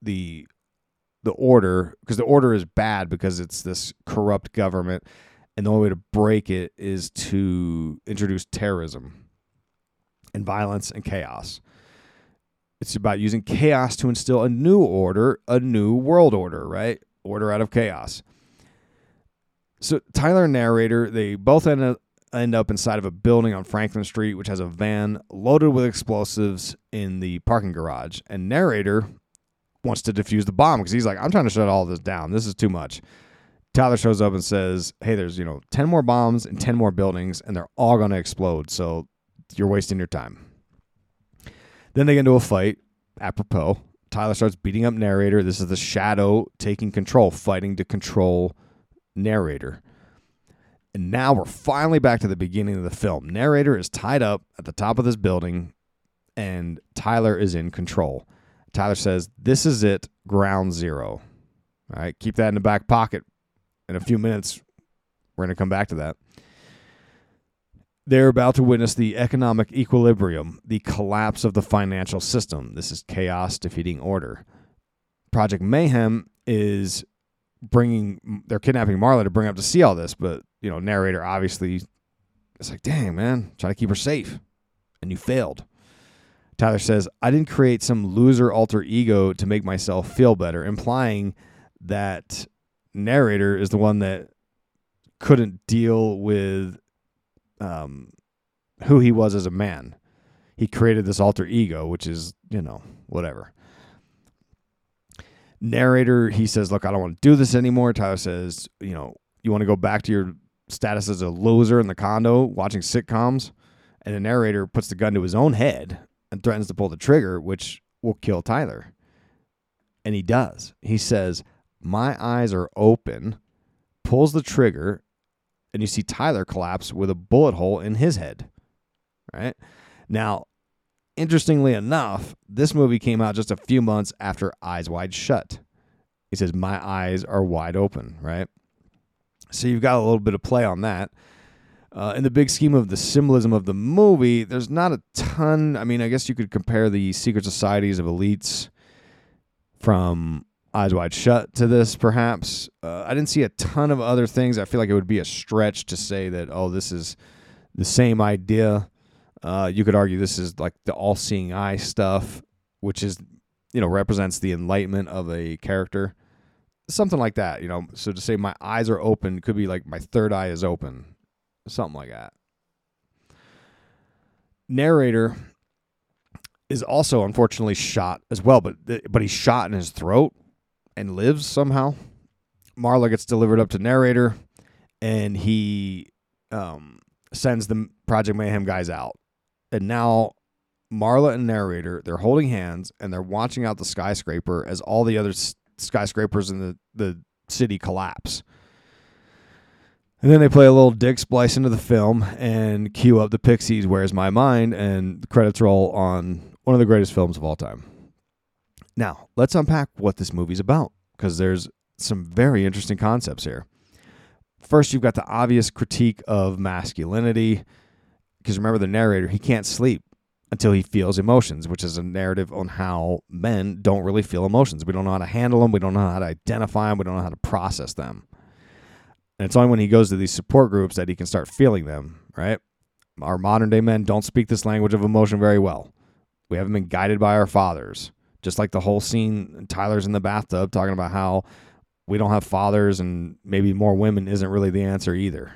order, because the order is bad because it's this corrupt government, and the only way to break it is to introduce terrorism and violence and chaos. It's about using chaos to instill a new order, a new world order, right? Order out of chaos. So Tyler and narrator, they both end up inside of a building on Franklin Street, which has a van loaded with explosives in the parking garage. And narrator wants to defuse the bomb because he's like, I'm trying to shut all this down. This is too much. Tyler shows up and says, hey, there's 10 more bombs in 10 more buildings, and they're all going to explode. So you're wasting your time. Then they get into a fight, apropos. Tyler starts beating up narrator. This is the shadow taking control, fighting to control narrator. And now we're finally back to the beginning of the film. Narrator is tied up at the top of this building, and Tyler is in control. Tyler says, this is it, ground zero. All right, keep that in the back pocket. In a few minutes, we're going to come back to that. They're about to witness the economic equilibrium, the collapse of the financial system. This is chaos defeating order. Project Mayhem is they're kidnapping Marla to bring up to see all this, but, narrator obviously is like, dang, man, trying to keep her safe, and you failed. Tyler says, I didn't create some loser alter ego to make myself feel better, implying that narrator is the one that couldn't deal with who he was as a man. He created this alter ego, which is, whatever. Narrator, he says, look, I don't want to do this anymore. Tyler says, you want to go back to your status as a loser in the condo watching sitcoms? And the narrator puts the gun to his own head and threatens to pull the trigger, which will kill Tyler. And he does. He says, my eyes are open, pulls the trigger, and you see Tyler collapse with a bullet hole in his head. Right? Now, interestingly enough, this movie came out just a few months after Eyes Wide Shut. He says, my eyes are wide open, right? So you've got a little bit of play on that. In the big scheme of the symbolism of the movie, there's not a ton. I mean, I guess you could compare the secret societies of elites from Eyes Wide Shut to this, perhaps. I didn't see a ton of other things. I feel like it would be a stretch to say that, this is the same idea. You could argue this is like the all-seeing eye stuff, which is, represents the enlightenment of a character. Something like that, So to say my eyes are open could be like my third eye is open. Something like that. Narrator is also unfortunately shot as well, but he's shot in his throat and lives somehow. Marla gets delivered up to narrator, and he sends the Project Mayhem guys out. And now Marla and narrator, they're holding hands, and they're watching out the skyscraper as all the other skyscrapers in the city collapse. And then they play a little dick splice into the film and cue up the Pixies' Where's My Mind, and the credits roll on one of the greatest films of all time. Now, let's unpack what this movie's about, because there's some very interesting concepts here. First, you've got the obvious critique of masculinity, because remember the narrator, he can't sleep until he feels emotions, which is a narrative on how men don't really feel emotions. We don't know how to handle them. We don't know how to identify them. We don't know how to process them. And it's only when he goes to these support groups that he can start feeling them, right? Our modern day men don't speak this language of emotion very well. We haven't been guided by our fathers. Just like the whole scene, Tyler's in the bathtub talking about how we don't have fathers and maybe more women isn't really the answer either,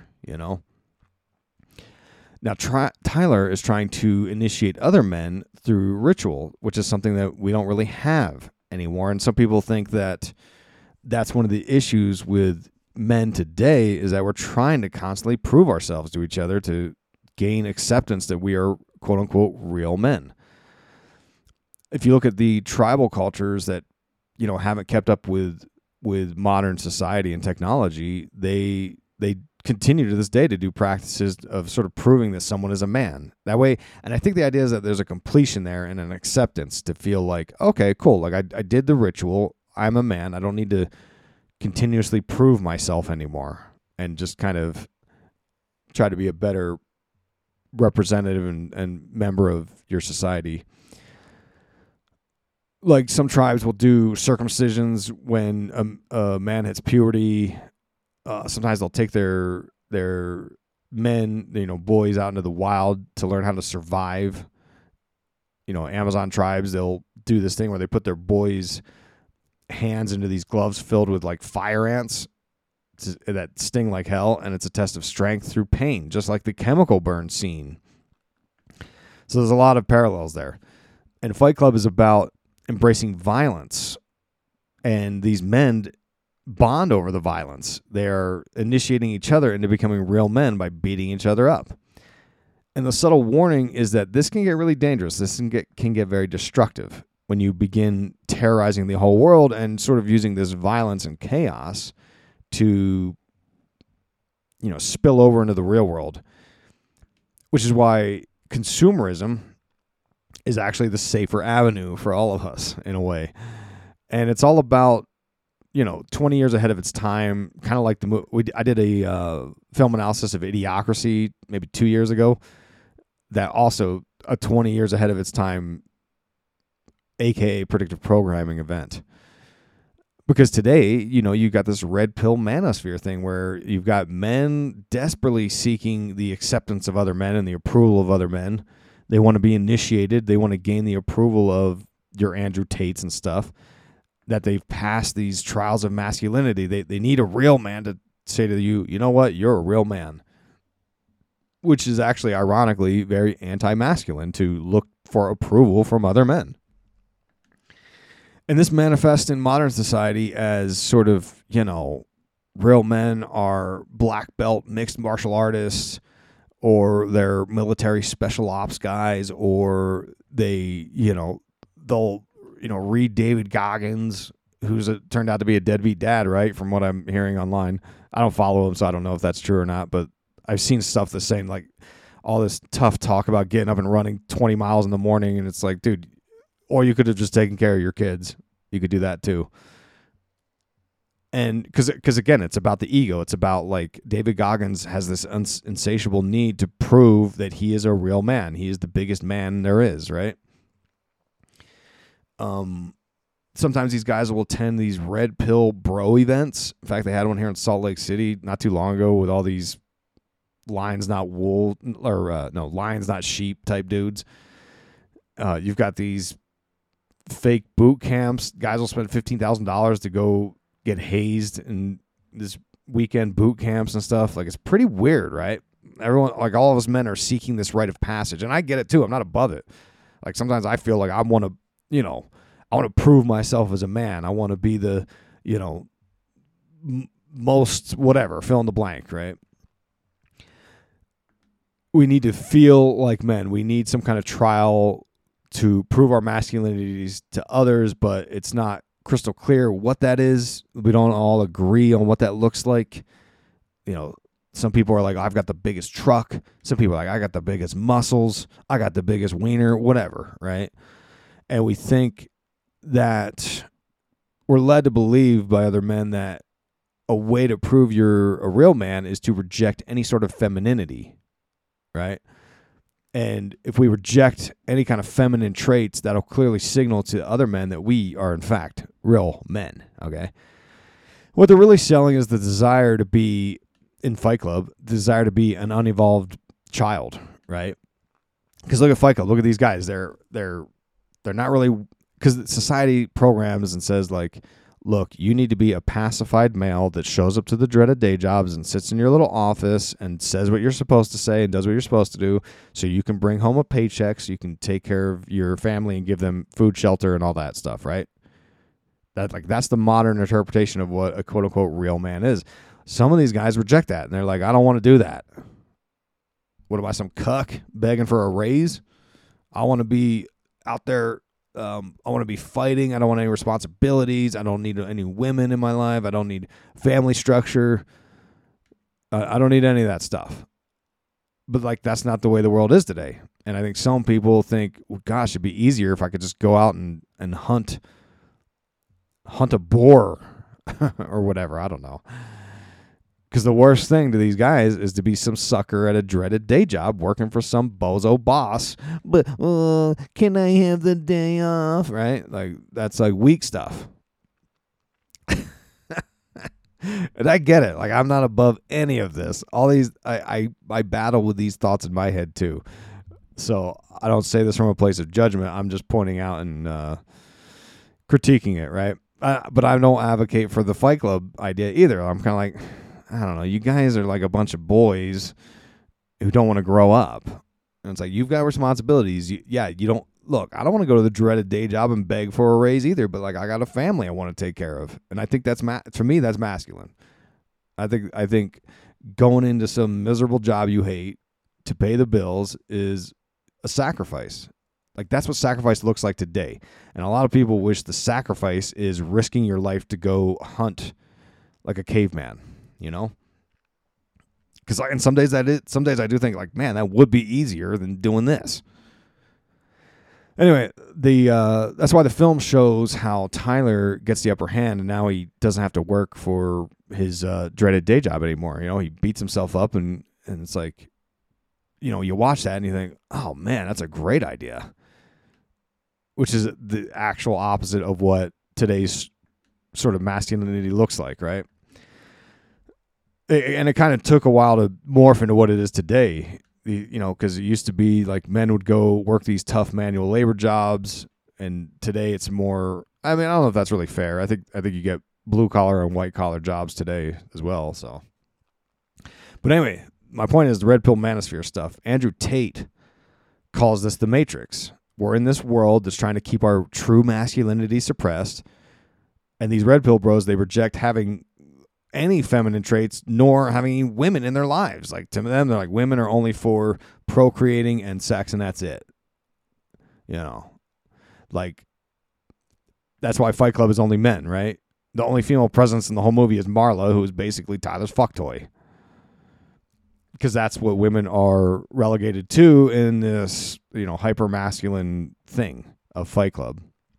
Now, Tyler is trying to initiate other men through ritual, which is something that we don't really have anymore. And some people think that that's one of the issues with men today, is that we're trying to constantly prove ourselves to each other to gain acceptance that we are, quote unquote, real men. If you look at the tribal cultures that, haven't kept up with modern society and technology, they continue to this day to do practices of sort of proving that someone is a man. That way, and I think the idea is that there's a completion there and an acceptance to feel like, okay, cool, like I did the ritual, I'm a man, I don't need to continuously prove myself anymore, and just kind of try to be a better representative and member of your society. Like some tribes will do circumcisions when a man hits puberty. Sometimes they'll take their men, boys out into the wild to learn how to survive. Amazon tribes, they'll do this thing where they put their boys' hands into these gloves filled with like fire ants that sting like hell, and it's a test of strength through pain, just like the chemical burn scene. So there's a lot of parallels there. And Fight Club is about embracing violence, and these men bond over the violence. They're initiating each other into becoming real men by beating each other up. And the subtle warning is that this can get really dangerous. This can get very destructive when you begin terrorizing the whole world and sort of using this violence and chaos to, spill over into the real world, which is why consumerism is actually the safer avenue for all of us in a way. And it's all about, 20 years ahead of its time, kind of like the movie. I did a film analysis of Idiocracy maybe 2 years ago, that also a 20 years ahead of its time, aka predictive programming event. Because today, you've got this red pill manosphere thing where you've got men desperately seeking the acceptance of other men and the approval of other men. They want to be initiated. They want to gain the approval of your Andrew Tates and stuff, that they've passed these trials of masculinity. They need a real man to say to you, you know what, you're a real man. which is actually ironically very anti-masculine to look for approval from other men. And this manifests in modern society as sort of, real men are black belt mixed martial artists, or they're military special ops guys, or they, they'll, read David Goggins, who's turned out to be a deadbeat dad, right? From what I'm hearing online. I don't follow him, so I don't know if that's true or not, but I've seen stuff that's saying like all this tough talk about getting up and running 20 miles in the morning. And it's like, dude, or you could have just taken care of your kids. You could do that too. And because again, it's about the ego. It's about like David Goggins has this insatiable need to prove that he is a real man. He is the biggest man there is, right? Sometimes these guys will attend these red pill bro events. In fact, they had one here in Salt Lake City not too long ago with all these lions not wool or lions not sheep type dudes. You've got these fake boot camps. Guys will spend $15,000 to go get hazed in this weekend boot camps and stuff. Like, it's pretty weird, right? Everyone, like all of us men, are seeking this rite of passage, and I get it too. I'm not above it. Like, sometimes I feel like I want to, I want to prove myself as a man. I want to be the, most whatever, fill in the blank, right? We need to feel like men. We need some kind of trial to prove our masculinities to others, but it's not crystal clear what that is. We don't all agree on what that looks like. Some people are like, I've got the biggest truck. Some people are like, I got the biggest muscles. I got the biggest wiener, whatever, right? And we think that we're led to believe by other men that a way to prove you're a real man is to reject any sort of femininity, right? And if we reject any kind of feminine traits, that'll clearly signal to other men that we are, in fact, real men, okay? What they're really selling is the desire to be, in Fight Club, the desire to be an unevolved child, right? Because look at Fight Club. Look at these guys. They're not really... Because society programs and says, like, look, you need to be a pacified male that shows up to the dreaded day jobs and sits in your little office and says what you're supposed to say and does what you're supposed to do so you can bring home a paycheck so you can take care of your family and give them food, shelter, and all that stuff, right? That's the modern interpretation of what a quote-unquote real man is. Some of these guys reject that, and they're like, I don't want to do that. What am I, some cuck begging for a raise? I want to be out there. I want to be fighting. I don't want any responsibilities. I don't need any women in my life. I don't need family structure. I don't need any of that stuff. But like, that's not the way the world is today. And I think some people think, well, gosh, it'd be easier if I could just go out and hunt a boar or whatever. I don't know. Because the worst thing to these guys is to be some sucker at a dreaded day job working for some bozo boss. But can I have the day off? Right? Like, that's like weak stuff. And I get it. Like, I'm not above any of this. All these, I battle with these thoughts in my head too. So I don't say this from a place of judgment. I'm just pointing out and critiquing it, right? But I don't advocate for the Fight Club idea either. I'm kind of like, I don't know. You guys are like a bunch of boys who don't want to grow up. And it's like, you've got responsibilities. You don't look, I don't want to go to the dreaded day job and beg for a raise either, but like, I got a family I want to take care of. And I think that's, for me, that's masculine. I think going into some miserable job you hate to pay the bills is a sacrifice. Like, that's what sacrifice looks like today. And a lot of people wish the sacrifice is risking your life to go hunt like a caveman. Because and some days I do think like, man, that would be easier than doing this. Anyway, that's why the film shows how Tyler gets the upper hand, and now he doesn't have to work for his dreaded day job anymore. He beats himself up, and it's like, you watch that and you think, oh man, that's a great idea. Which is the actual opposite of what today's sort of masculinity looks like, right? And it kind of took a while to morph into what it is today, because it used to be like men would go work these tough manual labor jobs, and today it's more. I mean, I don't know if that's really fair. I think you get blue collar and white collar jobs today as well. So, but anyway, my point is the red pill manosphere stuff. Andrew Tate calls this the Matrix. We're in this world that's trying to keep our true masculinity suppressed. And these red pill bros, they reject having any feminine traits nor having any women in their lives. Like to them, they're like, women are only for procreating and sex, and that's it. You know, like that's why Fight Club is only men, right? The only female presence in the whole movie is Marla, who is basically Tyler's fuck toy. Because that's what women are relegated to in this, you know, hyper masculine thing of Fight Club.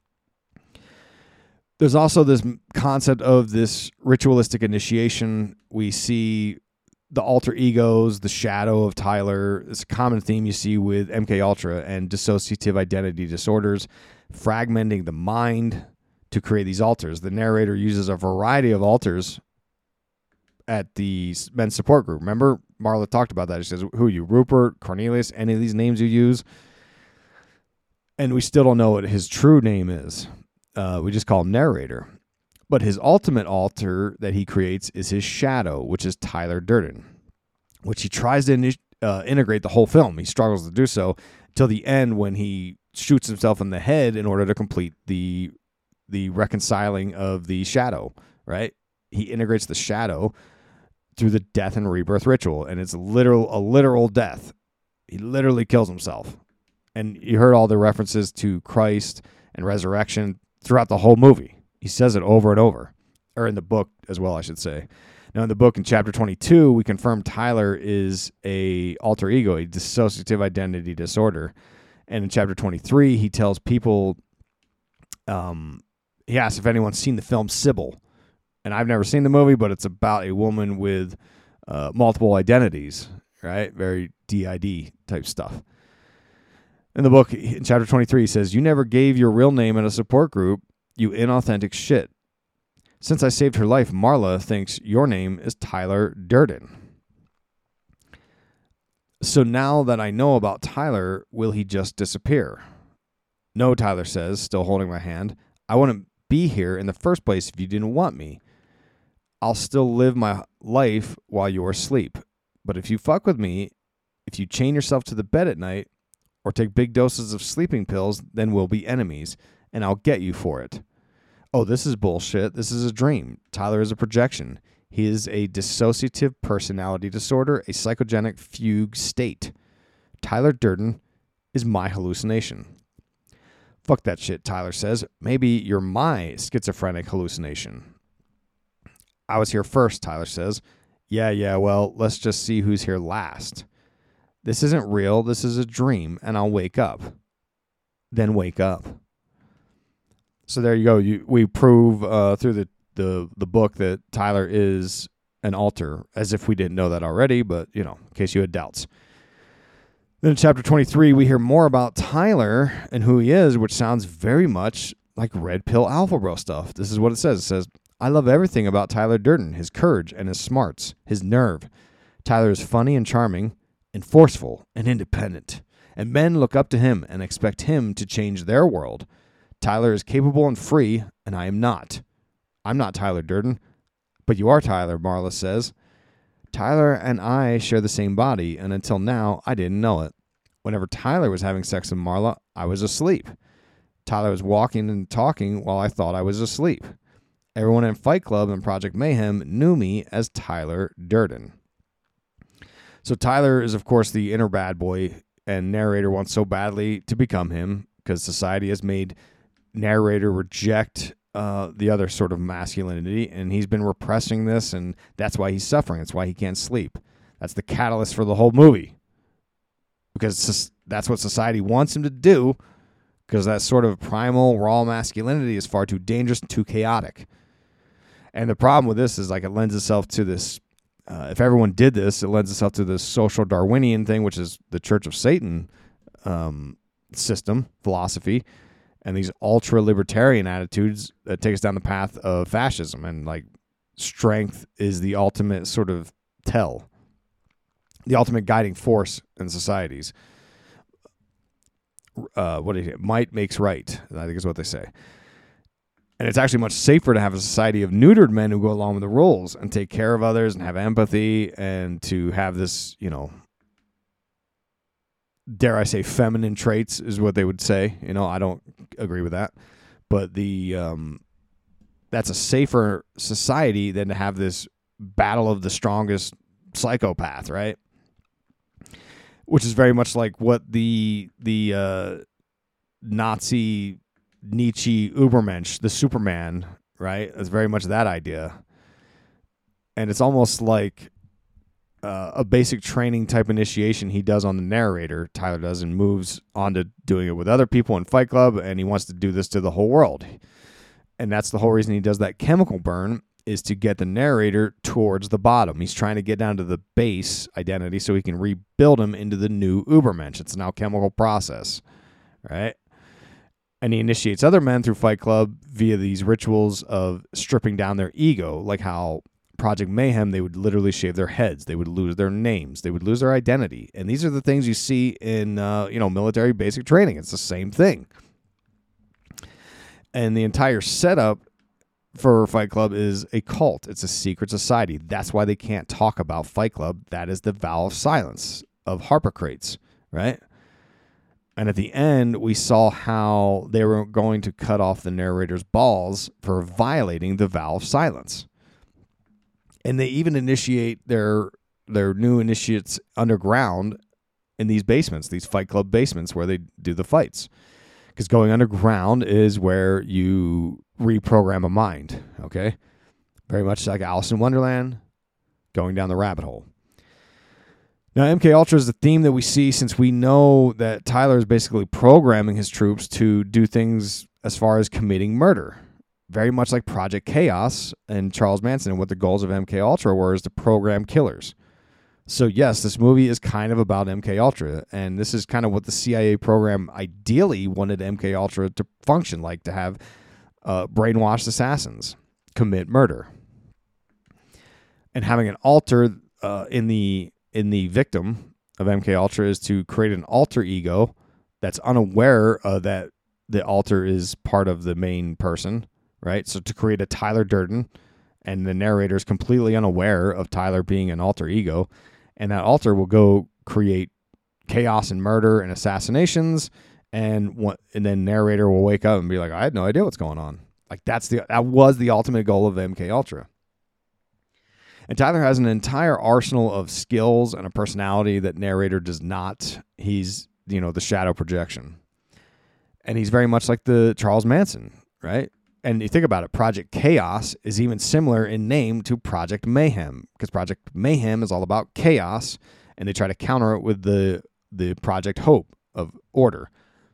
There's also this concept of this ritualistic initiation. We see the alter egos, the shadow of Tyler. It's a common theme you see with MK Ultra and dissociative identity disorders, fragmenting the mind to create these alters. The narrator uses a variety of alters at the men's support group. Remember, Marla talked about that. She says, who are you, Rupert, Cornelius, any of these names you use? And we still don't know what his true name is. We just call him narrator. But his ultimate alter that he creates is his shadow, which is Tyler Durden, which he tries to integrate the whole film. He struggles to do so till the end when he shoots himself in the head in order to complete the reconciling of the shadow, right? He integrates the shadow through the death and rebirth ritual, and it's a literal death. He literally kills himself. And you heard all the references to Christ and resurrection throughout the whole movie. He says it over and over, or in the book as well, I should say. Now, in the book, in chapter 22, we confirm Tyler is a alter ego, a dissociative identity disorder. And in chapter 23, he tells people, he asks if anyone's seen the film Sybil. And I've never seen the movie, but it's about a woman with multiple identities, right? Very DID type stuff. In the book, in chapter 23, he says, you never gave your real name in a support group, you inauthentic shit. Since I saved her life, Marla thinks your name is Tyler Durden. So now that I know about Tyler, will he just disappear? No, Tyler says, still holding my hand. I wouldn't be here in the first place if you didn't want me. I'll still live my life while you're asleep. But if you fuck with me, if you chain yourself to the bed at night or take big doses of sleeping pills, then we'll be enemies, and I'll get you for it. Oh, this is bullshit. This is a dream. Tyler is a projection. He is a dissociative personality disorder, a psychogenic fugue state. Tyler Durden is my hallucination. Fuck that shit, Tyler says. Maybe you're my schizophrenic hallucination. I was here first, Tyler says. Yeah, well, let's just see who's here last. This isn't real. This is a dream, and I'll wake up. Then wake up. So there you go. We prove through the book that Tyler is an alter, as if we didn't know that already, but, you know, in case you had doubts. Then in chapter 23, we hear more about Tyler and who he is, which sounds very much like Red Pill Alpha Bro stuff. This is what it says. It says, I love everything about Tyler Durden, his courage and his smarts, his nerve. Tyler is funny and charming and forceful and independent, and men look up to him and expect him to change their world. Tyler is capable and free, and I am not. I'm not Tyler Durden, but you are Tyler, Marla says. Tyler and I share the same body, and until now, I didn't know it. Whenever Tyler was having sex with Marla, I was asleep. Tyler was walking and talking while I thought I was asleep. Everyone in Fight Club and Project Mayhem knew me as Tyler Durden. So Tyler is, of course, the inner bad boy, and narrator wants so badly to become him because society has made narrator reject the other sort of masculinity, and he's been repressing this, and that's why he's suffering. That's why he can't sleep. That's the catalyst for the whole movie, because that's what society wants him to do, because that sort of primal, raw masculinity is far too dangerous and too chaotic. And the problem with this is, like, it lends itself to this, if everyone did this, it lends itself to this social Darwinian thing, which is the Church of Satan system, philosophy, and these ultra-libertarian attitudes that take us down the path of fascism. And, like, strength is the ultimate sort of the ultimate guiding force in societies. Might makes right, I think is what they say. And it's actually much safer to have a society of neutered men who go along with the rules and take care of others and have empathy, and to have this, dare I say, feminine traits is what they would say. I don't agree with that. But that's a safer society than to have this battle of the strongest psychopath, right? Which is very much like what the Nazi Nietzsche Übermensch, the Superman, right? It's very much that idea. And it's almost like a basic training type initiation he does on the narrator, Tyler does, and moves on to doing it with other people in Fight Club, and he wants to do this to the whole world. And that's the whole reason he does that chemical burn, is to get the narrator towards the bottom. He's trying to get down to the base identity so he can rebuild him into the new Übermensch. It's now a chemical process, right? And he initiates other men through Fight Club via these rituals of stripping down their ego, like how Project Mayhem, they would literally shave their heads. They would lose their names. They would lose their identity. And these are the things you see in, military basic training. It's the same thing. And the entire setup for Fight Club is a cult. It's a secret society. That's why they can't talk about Fight Club. That is the vow of silence of Harpocrates, right? And at the end, we saw how they were going to cut off the narrator's balls for violating the vow of silence. And they even initiate their new initiates underground in these basements, these Fight Club basements where they do the fights. Because going underground is where you reprogram a mind, okay? Very much like Alice in Wonderland, going down the rabbit hole. Now, MK Ultra is the theme that we see, since we know that Tyler is basically programming his troops to do things as far as committing murder. Very much like Project Chaos and Charles Manson, and what the goals of MK Ultra were, is to program killers. So yes, this movie is kind of about MK Ultra, and this is kind of what the CIA program ideally wanted MK Ultra to function like, to have brainwashed assassins commit murder. And having an alter in the victim of MK Ultra is to create an alter ego that's unaware that the alter is part of the main person, right? So to create a Tyler Durden, and the narrator is completely unaware of Tyler being an alter ego, and that alter will go create chaos and murder and assassinations, and then narrator will wake up and be like, I had no idea what's going on. Like that was the ultimate goal of MK Ultra. And Tyler has an entire arsenal of skills and a personality that narrator does not. He's, the shadow projection. And he's very much like the Charles Manson, right? And you think about it, Project Chaos is even similar in name to Project Mayhem, because Project Mayhem is all about chaos, and they try to counter it with the Project Hope of order.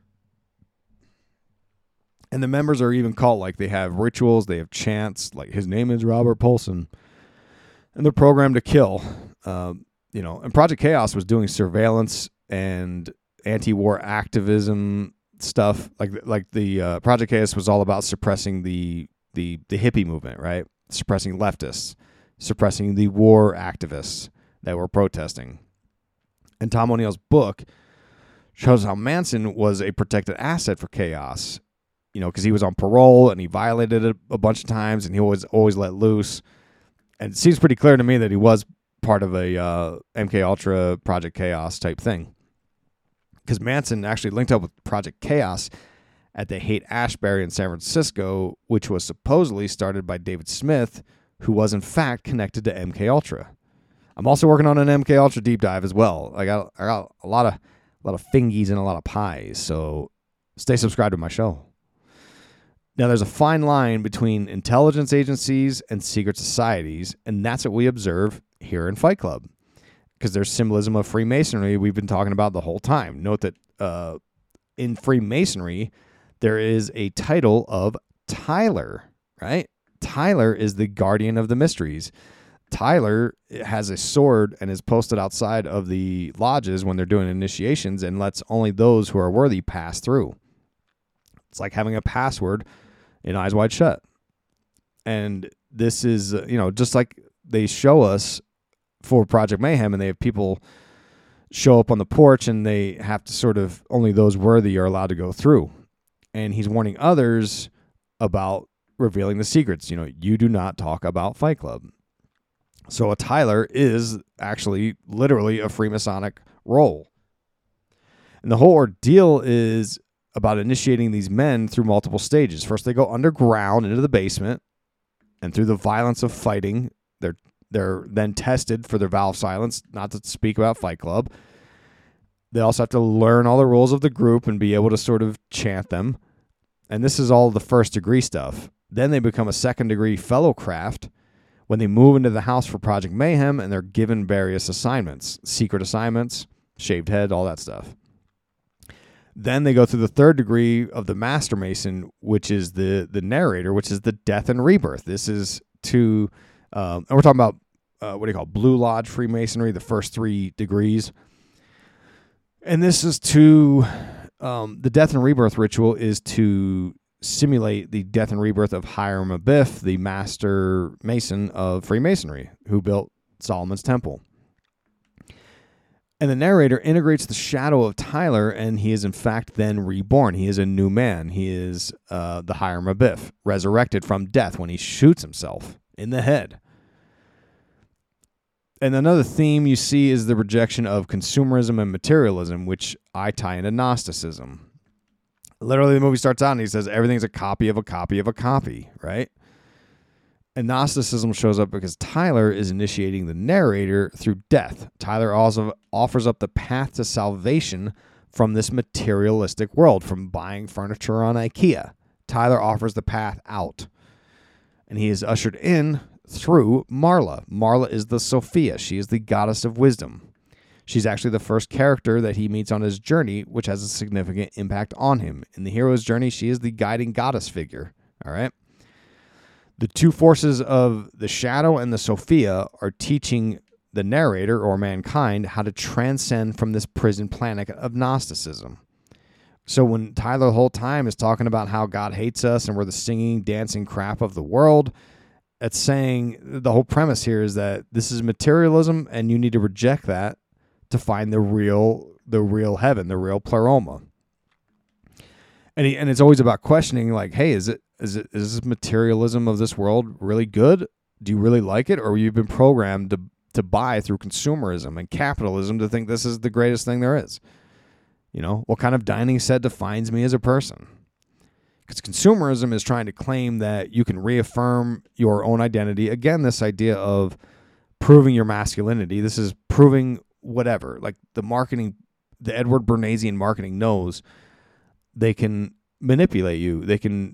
And the members are even cult-like. They have rituals, they have chants, like his name is Robert Paulson, and they're programmed to kill. And Project Chaos was doing surveillance and anti-war activism stuff. Like the Project Chaos was all about suppressing the hippie movement, right? Suppressing leftists, suppressing the war activists that were protesting. And Tom O'Neill's book shows how Manson was a protected asset for Chaos, because he was on parole and he violated it a bunch of times, and he was always let loose. And it seems pretty clear to me that he was part of a MK Ultra Project Chaos type thing. Because Manson actually linked up with Project Chaos at the Haight-Ashbury in San Francisco, which was supposedly started by David Smith, who was in fact connected to MK Ultra. I'm also working on an MK Ultra deep dive as well. I got a lot of fingies and a lot of pies, so stay subscribed to my show. Now, there's a fine line between intelligence agencies and secret societies, and that's what we observe here in Fight Club. Because there's symbolism of Freemasonry we've been talking about the whole time. Note that in Freemasonry, there is a title of Tyler, right? Tyler is the guardian of the mysteries. Tyler has a sword and is posted outside of the lodges when they're doing initiations, and lets only those who are worthy pass through. It's like having a password in Eyes Wide Shut. And this is, just like they show us for Project Mayhem, and they have people show up on the porch, and they have to sort of, only those worthy are allowed to go through. And he's warning others about revealing the secrets. You do not talk about Fight Club. So a Tyler is actually literally a Freemasonic role. And the whole ordeal is about initiating these men through multiple stages. First, they go underground into the basement, and through the violence of fighting, they're then tested for their vow of silence, not to speak about Fight Club. They also have to learn all the rules of the group and be able to sort of chant them. And this is all the first degree stuff. Then they become a second degree fellow craft when they move into the house for Project Mayhem, and they're given various assignments, secret assignments, shaved head, all that stuff. Then they go through the third degree of the Master Mason, which is the narrator, which is the death and rebirth. This is to, and we're talking about, Blue Lodge Freemasonry, the first 3 degrees. And this is to, the death and rebirth ritual is to simulate the death and rebirth of Hiram Abiff, the Master Mason of Freemasonry, who built Solomon's Temple. And the narrator integrates the shadow of Tyler, and he is in fact then reborn. He is a new man. He is the Hiram Abiff, resurrected from death when he shoots himself in the head. And another theme you see is the rejection of consumerism and materialism, which I tie into Gnosticism. Literally, the movie starts out and he says everything's a copy of a copy of a copy, right? And Gnosticism shows up because Tyler is initiating the narrator through death. Tyler also offers up the path to salvation from this materialistic world, from buying furniture on IKEA. Tyler offers the path out. And he is ushered in through Marla. Marla is the Sophia. She is the goddess of wisdom. She's actually the first character that he meets on his journey, which has a significant impact on him. In the hero's journey, she is the guiding goddess figure. All right? The two forces of the shadow and the Sophia are teaching the narrator, or mankind, how to transcend from this prison planet of Gnosticism. So when Tyler the whole time is talking about how God hates us and we're the singing, dancing crap of the world, it's saying the whole premise here is that this is materialism and you need to reject that to find the real heaven, the real pleroma. And it's always about questioning, like, hey, is this materialism of this world really good? Do you really like it? Or you've been programmed to buy through consumerism and capitalism to think this is the greatest thing there is? What kind of dining set defines me as a person? Because consumerism is trying to claim that you can reaffirm your own identity. Again, this idea of proving your masculinity. This is proving whatever. Like the marketing, the Edward Bernazian marketing knows they can manipulate you. They can,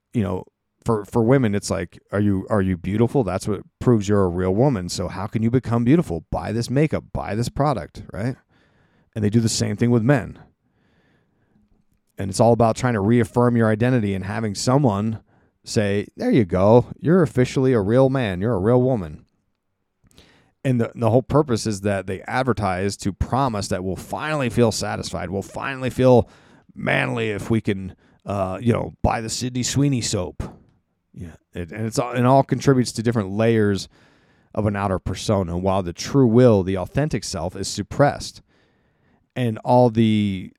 for women, it's like, are you beautiful? That's what proves you're a real woman. So how can you become beautiful? Buy this makeup, buy this product, right? And they do the same thing with men. And it's all about trying to reaffirm your identity and having someone say, there you go, you're officially a real man, you're a real woman. And the whole purpose is that they advertise to promise that we'll finally feel satisfied, we'll finally feel manly if we can, buy the Sydney Sweeney soap. Yeah, it all contributes to different layers of an outer persona, while the true will, the authentic self, is suppressed. And all the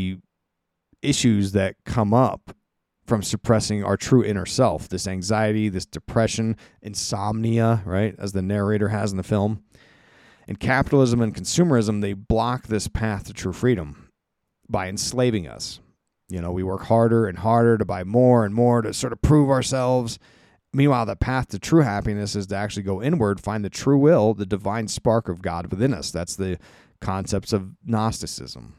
issues that come up from suppressing our true inner self, this anxiety, this depression, insomnia, right, as the narrator has in the film. And capitalism and consumerism, they block this path to true freedom by enslaving us. We work harder and harder to buy more and more to sort of prove ourselves. Meanwhile, the path to true happiness is to actually go inward, find the true will, the divine spark of God within us. That's the concepts of Gnosticism.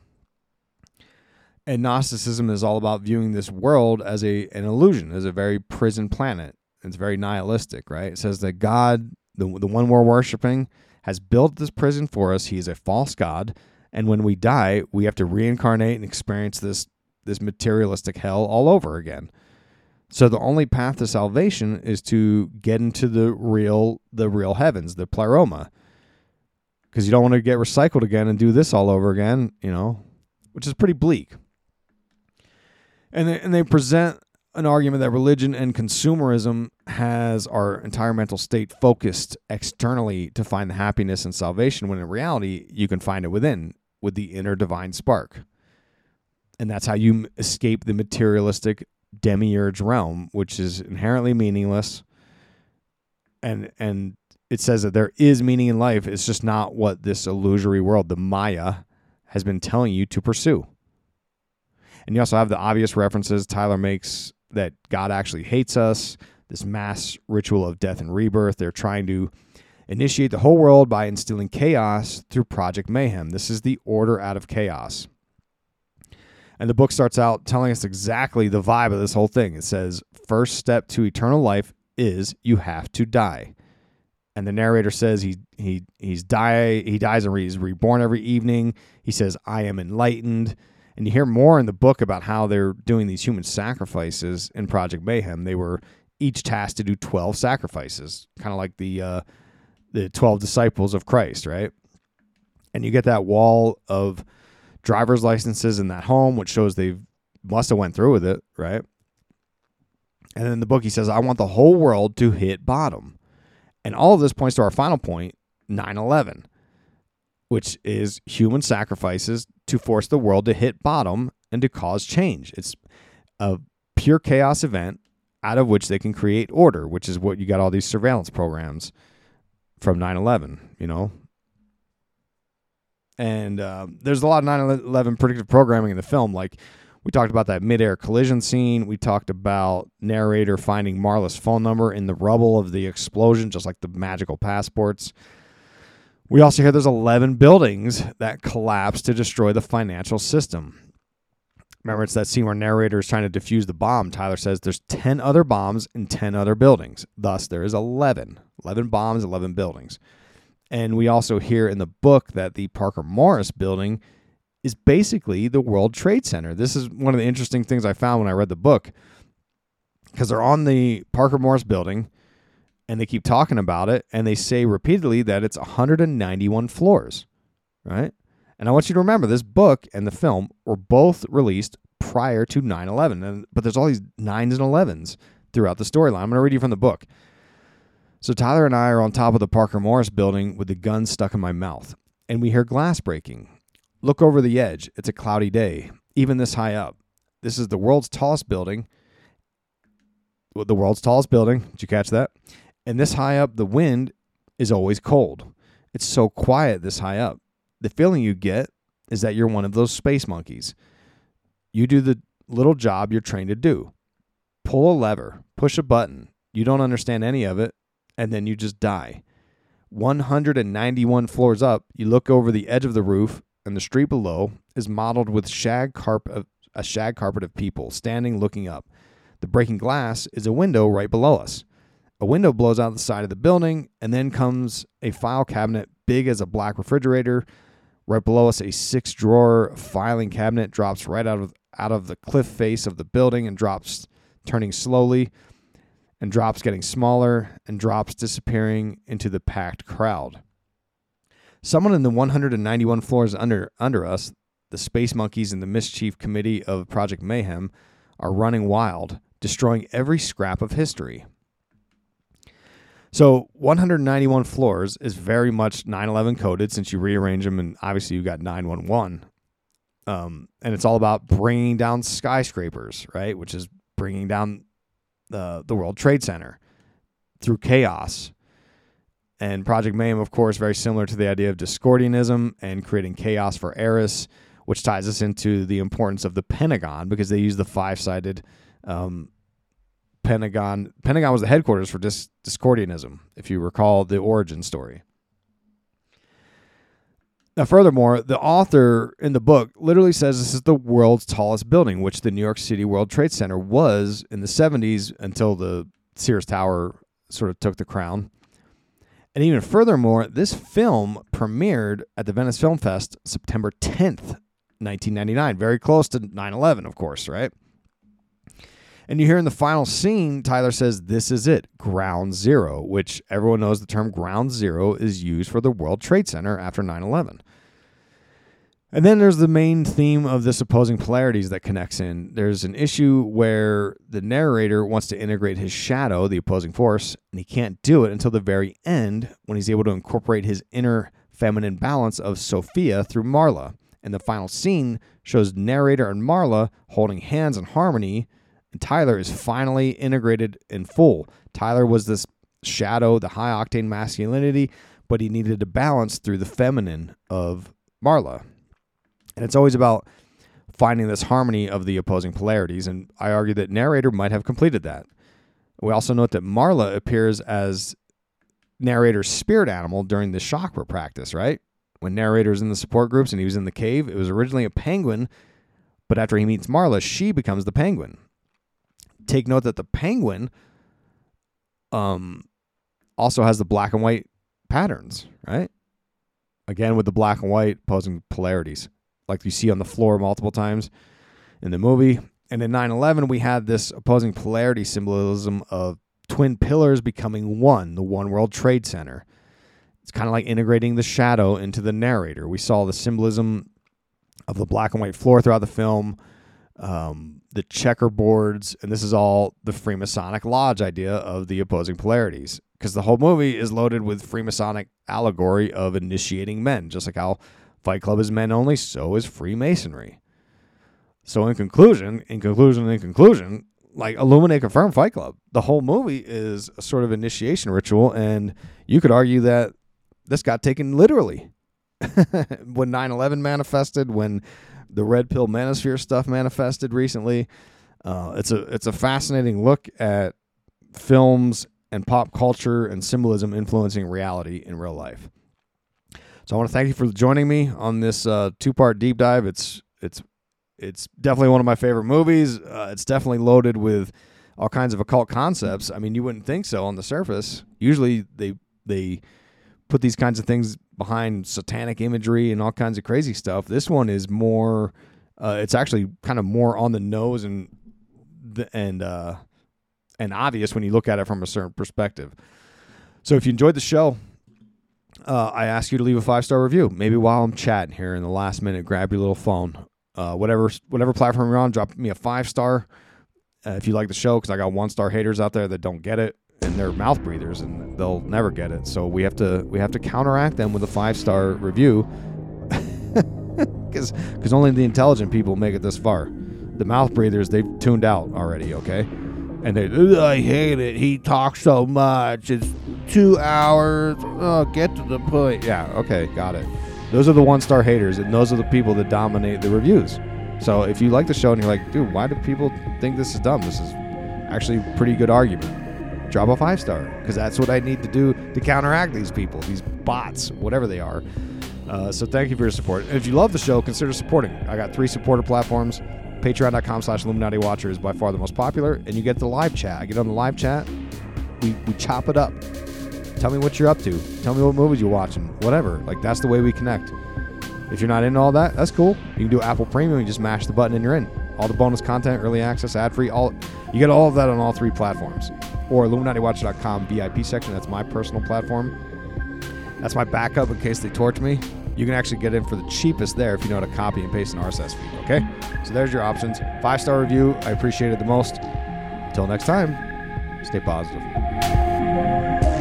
And Gnosticism is all about viewing this world as an illusion, as a very prison planet. It's very nihilistic, right? It says that God, the one we're worshiping, has built this prison for us. He is a false God. And when we die, we have to reincarnate and experience this materialistic hell all over again. So the only path to salvation is to get into the real heavens, the pleroma. Because you don't want to get recycled again and do this all over again, which is pretty bleak. And they present an argument that religion and consumerism has our entire mental state focused externally to find the happiness and salvation, when in reality, you can find it within, with the inner divine spark. And that's how you escape the materialistic demiurge realm, which is inherently meaningless. And it says that there is meaning in life. It's just not what this illusory world, the Maya, has been telling you to pursue. And you also have the obvious references Tyler makes that God actually hates us, this mass ritual of death and rebirth. They're trying to initiate the whole world by instilling chaos through Project Mayhem. This is the order out of chaos. And the book starts out telling us exactly the vibe of this whole thing. It says, first step to eternal life is you have to die. And the narrator says he dies and he's reborn every evening. He says, I am enlightened. And you hear more in the book about how they're doing these human sacrifices in Project Mayhem. They were each tasked to do 12 sacrifices, kind of like the 12 disciples of Christ, right? And you get that wall of driver's licenses in that home, which shows they must have went through with it, right? And in the book, he says, I want the whole world to hit bottom. And all of this points to our final point, 9/11, which is human sacrifices to force the world to hit bottom and to cause change. It's a pure chaos event out of which they can create order, which is what you got all these surveillance programs from 9/11, you know. And there's a lot of 9/11 predictive programming in the film. Like, we talked about that midair collision scene. We talked about narrator finding Marla's phone number in the rubble of the explosion, just like the magical passports. We also hear there's 11 buildings that collapse to destroy the financial system. Remember, it's that scene where narrator is trying to defuse the bomb. Tyler says there's 10 other bombs in 10 other buildings. Thus, there is 11. 11 bombs, 11 buildings. And we also hear in the book that the Parker Morris building is basically the World Trade Center. This is one of the interesting things I found when I read the book, because they're on the Parker Morris building, and they keep talking about it, and they say repeatedly that it's 191 floors, right? And I want you to remember, this book and the film were both released prior to 9/11, but there's all these 9s and 11s throughout the storyline. I'm going to read you from the book. So Tyler and I are on top of the Parker Morris building with the gun stuck in my mouth, and we hear glass breaking. Look over the edge. It's a cloudy day, even this high up. This is the world's tallest building. The world's tallest building. Did you catch that? And this high up, the wind is always cold. It's so quiet this high up. The feeling you get is that you're one of those space monkeys. You do the little job you're trained to do. Pull a lever, push a button. You don't understand any of it, and then you just die. 191 floors up, you look over the edge of the roof, and the street below is modeled with a shag carpet of people standing looking up. The breaking glass is a window right below us. A window blows out the side of the building, and then comes a file cabinet big as a black refrigerator. Right below us, a 6-drawer filing cabinet drops right out of the cliff face of the building and drops, turning slowly, and drops getting smaller, and drops disappearing into the packed crowd. Someone in the 191 floors under us, the Space Monkeys and the Mischief Committee of Project Mayhem, are running wild, destroying every scrap of history. So 191 floors is very much 9/11 coded, since you rearrange them, and obviously you've got 911. And it's all about bringing down skyscrapers, right? Which is bringing down the World Trade Center through chaos. And Project Mayhem, of course, very similar to the idea of Discordianism and creating chaos for Eris, which ties us into the importance of the Pentagon, because they use the 5-sided Pentagon. Pentagon was the headquarters for Discordianism, if you recall the origin story. Now, furthermore, the author in the book literally says this is the world's tallest building, which the New York City World Trade Center was in the 70s until the Sears Tower sort of took the crown. And even furthermore, this film premiered at the Venice Film Fest September 10th, 1999, very close to 9/11, of course, right? And you hear in the final scene, Tyler says, this is it, Ground Zero, which everyone knows the term Ground Zero is used for the World Trade Center after 9/11. And then there's the main theme of this opposing polarities that connects in. There's an issue where the narrator wants to integrate his shadow, the opposing force, and he can't do it until the very end, when he's able to incorporate his inner feminine balance of Sophia through Marla. And the final scene shows narrator and Marla holding hands in harmony And Tyler is finally integrated in full. Tyler was this shadow, the high-octane masculinity, but he needed to balance through the feminine of Marla. And it's always about finding this harmony of the opposing polarities, and I argue that narrator might have completed that. We also note that Marla appears as narrator's spirit animal during the chakra practice, right? When narrator's in the support groups and he was in the cave, it was originally a penguin, but after he meets Marla, she becomes the penguin. Take note that the penguin also has the black and white patterns, right? Again, with the black and white opposing polarities, like you see on the floor multiple times in the movie. And in 9/11, we had this opposing polarity symbolism of twin pillars becoming one, the One World Trade Center. It's kind of like integrating the shadow into the narrator. We saw the symbolism of the black and white floor throughout the film, the checkerboards, and this is all the Freemasonic Lodge idea of the opposing polarities. Because the whole movie is loaded with Freemasonic allegory of initiating men, just like how Fight Club is men only, so is Freemasonry. So in conclusion, like Illuminate confirmed Fight Club. The whole movie is a sort of initiation ritual, and you could argue that this got taken literally. When 9/11 manifested, when the Red Pill Manosphere stuff manifested recently, it's a fascinating look at films and pop culture and symbolism influencing reality in real life. So I want to thank you for joining me on this 2-part deep dive. It's definitely one of my favorite movies. It's definitely loaded with all kinds of occult concepts. I mean, you wouldn't think so on the surface. Usually they put these kinds of things behind satanic imagery and all kinds of crazy stuff. This one is more, it's actually kind of more on the nose and obvious when you look at it from a certain perspective. So if you enjoyed the show, I ask you to leave a 5-star review. Maybe while I'm chatting here in the last minute, grab your little phone. Whatever platform you're on, drop me a 5-star if you like the show, because I got 1-star haters out there that don't get it, and they're mouth breathers and they'll never get it. So we have to counteract them with a 5-star review, because only the intelligent people make it this far. The mouth breathers, they've tuned out already. Okay, and I hate it. He talks so much. It's 2 hours. Oh, get to the point. Yeah. Okay, got it. Those are the 1-star haters, and those are the people that dominate the reviews. So if you like the show and you're like, dude, why do people think this is dumb? This is actually a pretty good argument. Drop a 5-star, because that's what I need to do to counteract these people, these bots, whatever they are. So thank you for your support. And if you love the show, consider supporting. I got 3 supporter platforms. Patreon.com/Illuminati Watcher is by far the most popular, and you get the live chat. I get on the live chat. We chop it up. Tell me what you're up to. Tell me what movies you're watching. Whatever. Like, that's the way we connect. If you're not into all that, that's cool. You can do Apple Premium. You just mash the button and you're in. All the bonus content, early access, ad-free, you get all of that on all 3 platforms. Or IlluminatiWatcher.com VIP section. That's my personal platform. That's my backup in case they torch me. You can actually get in for the cheapest there if you know how to copy and paste an RSS feed, okay? So there's your options. 5-star review. I appreciate it the most. Until next time, stay positive.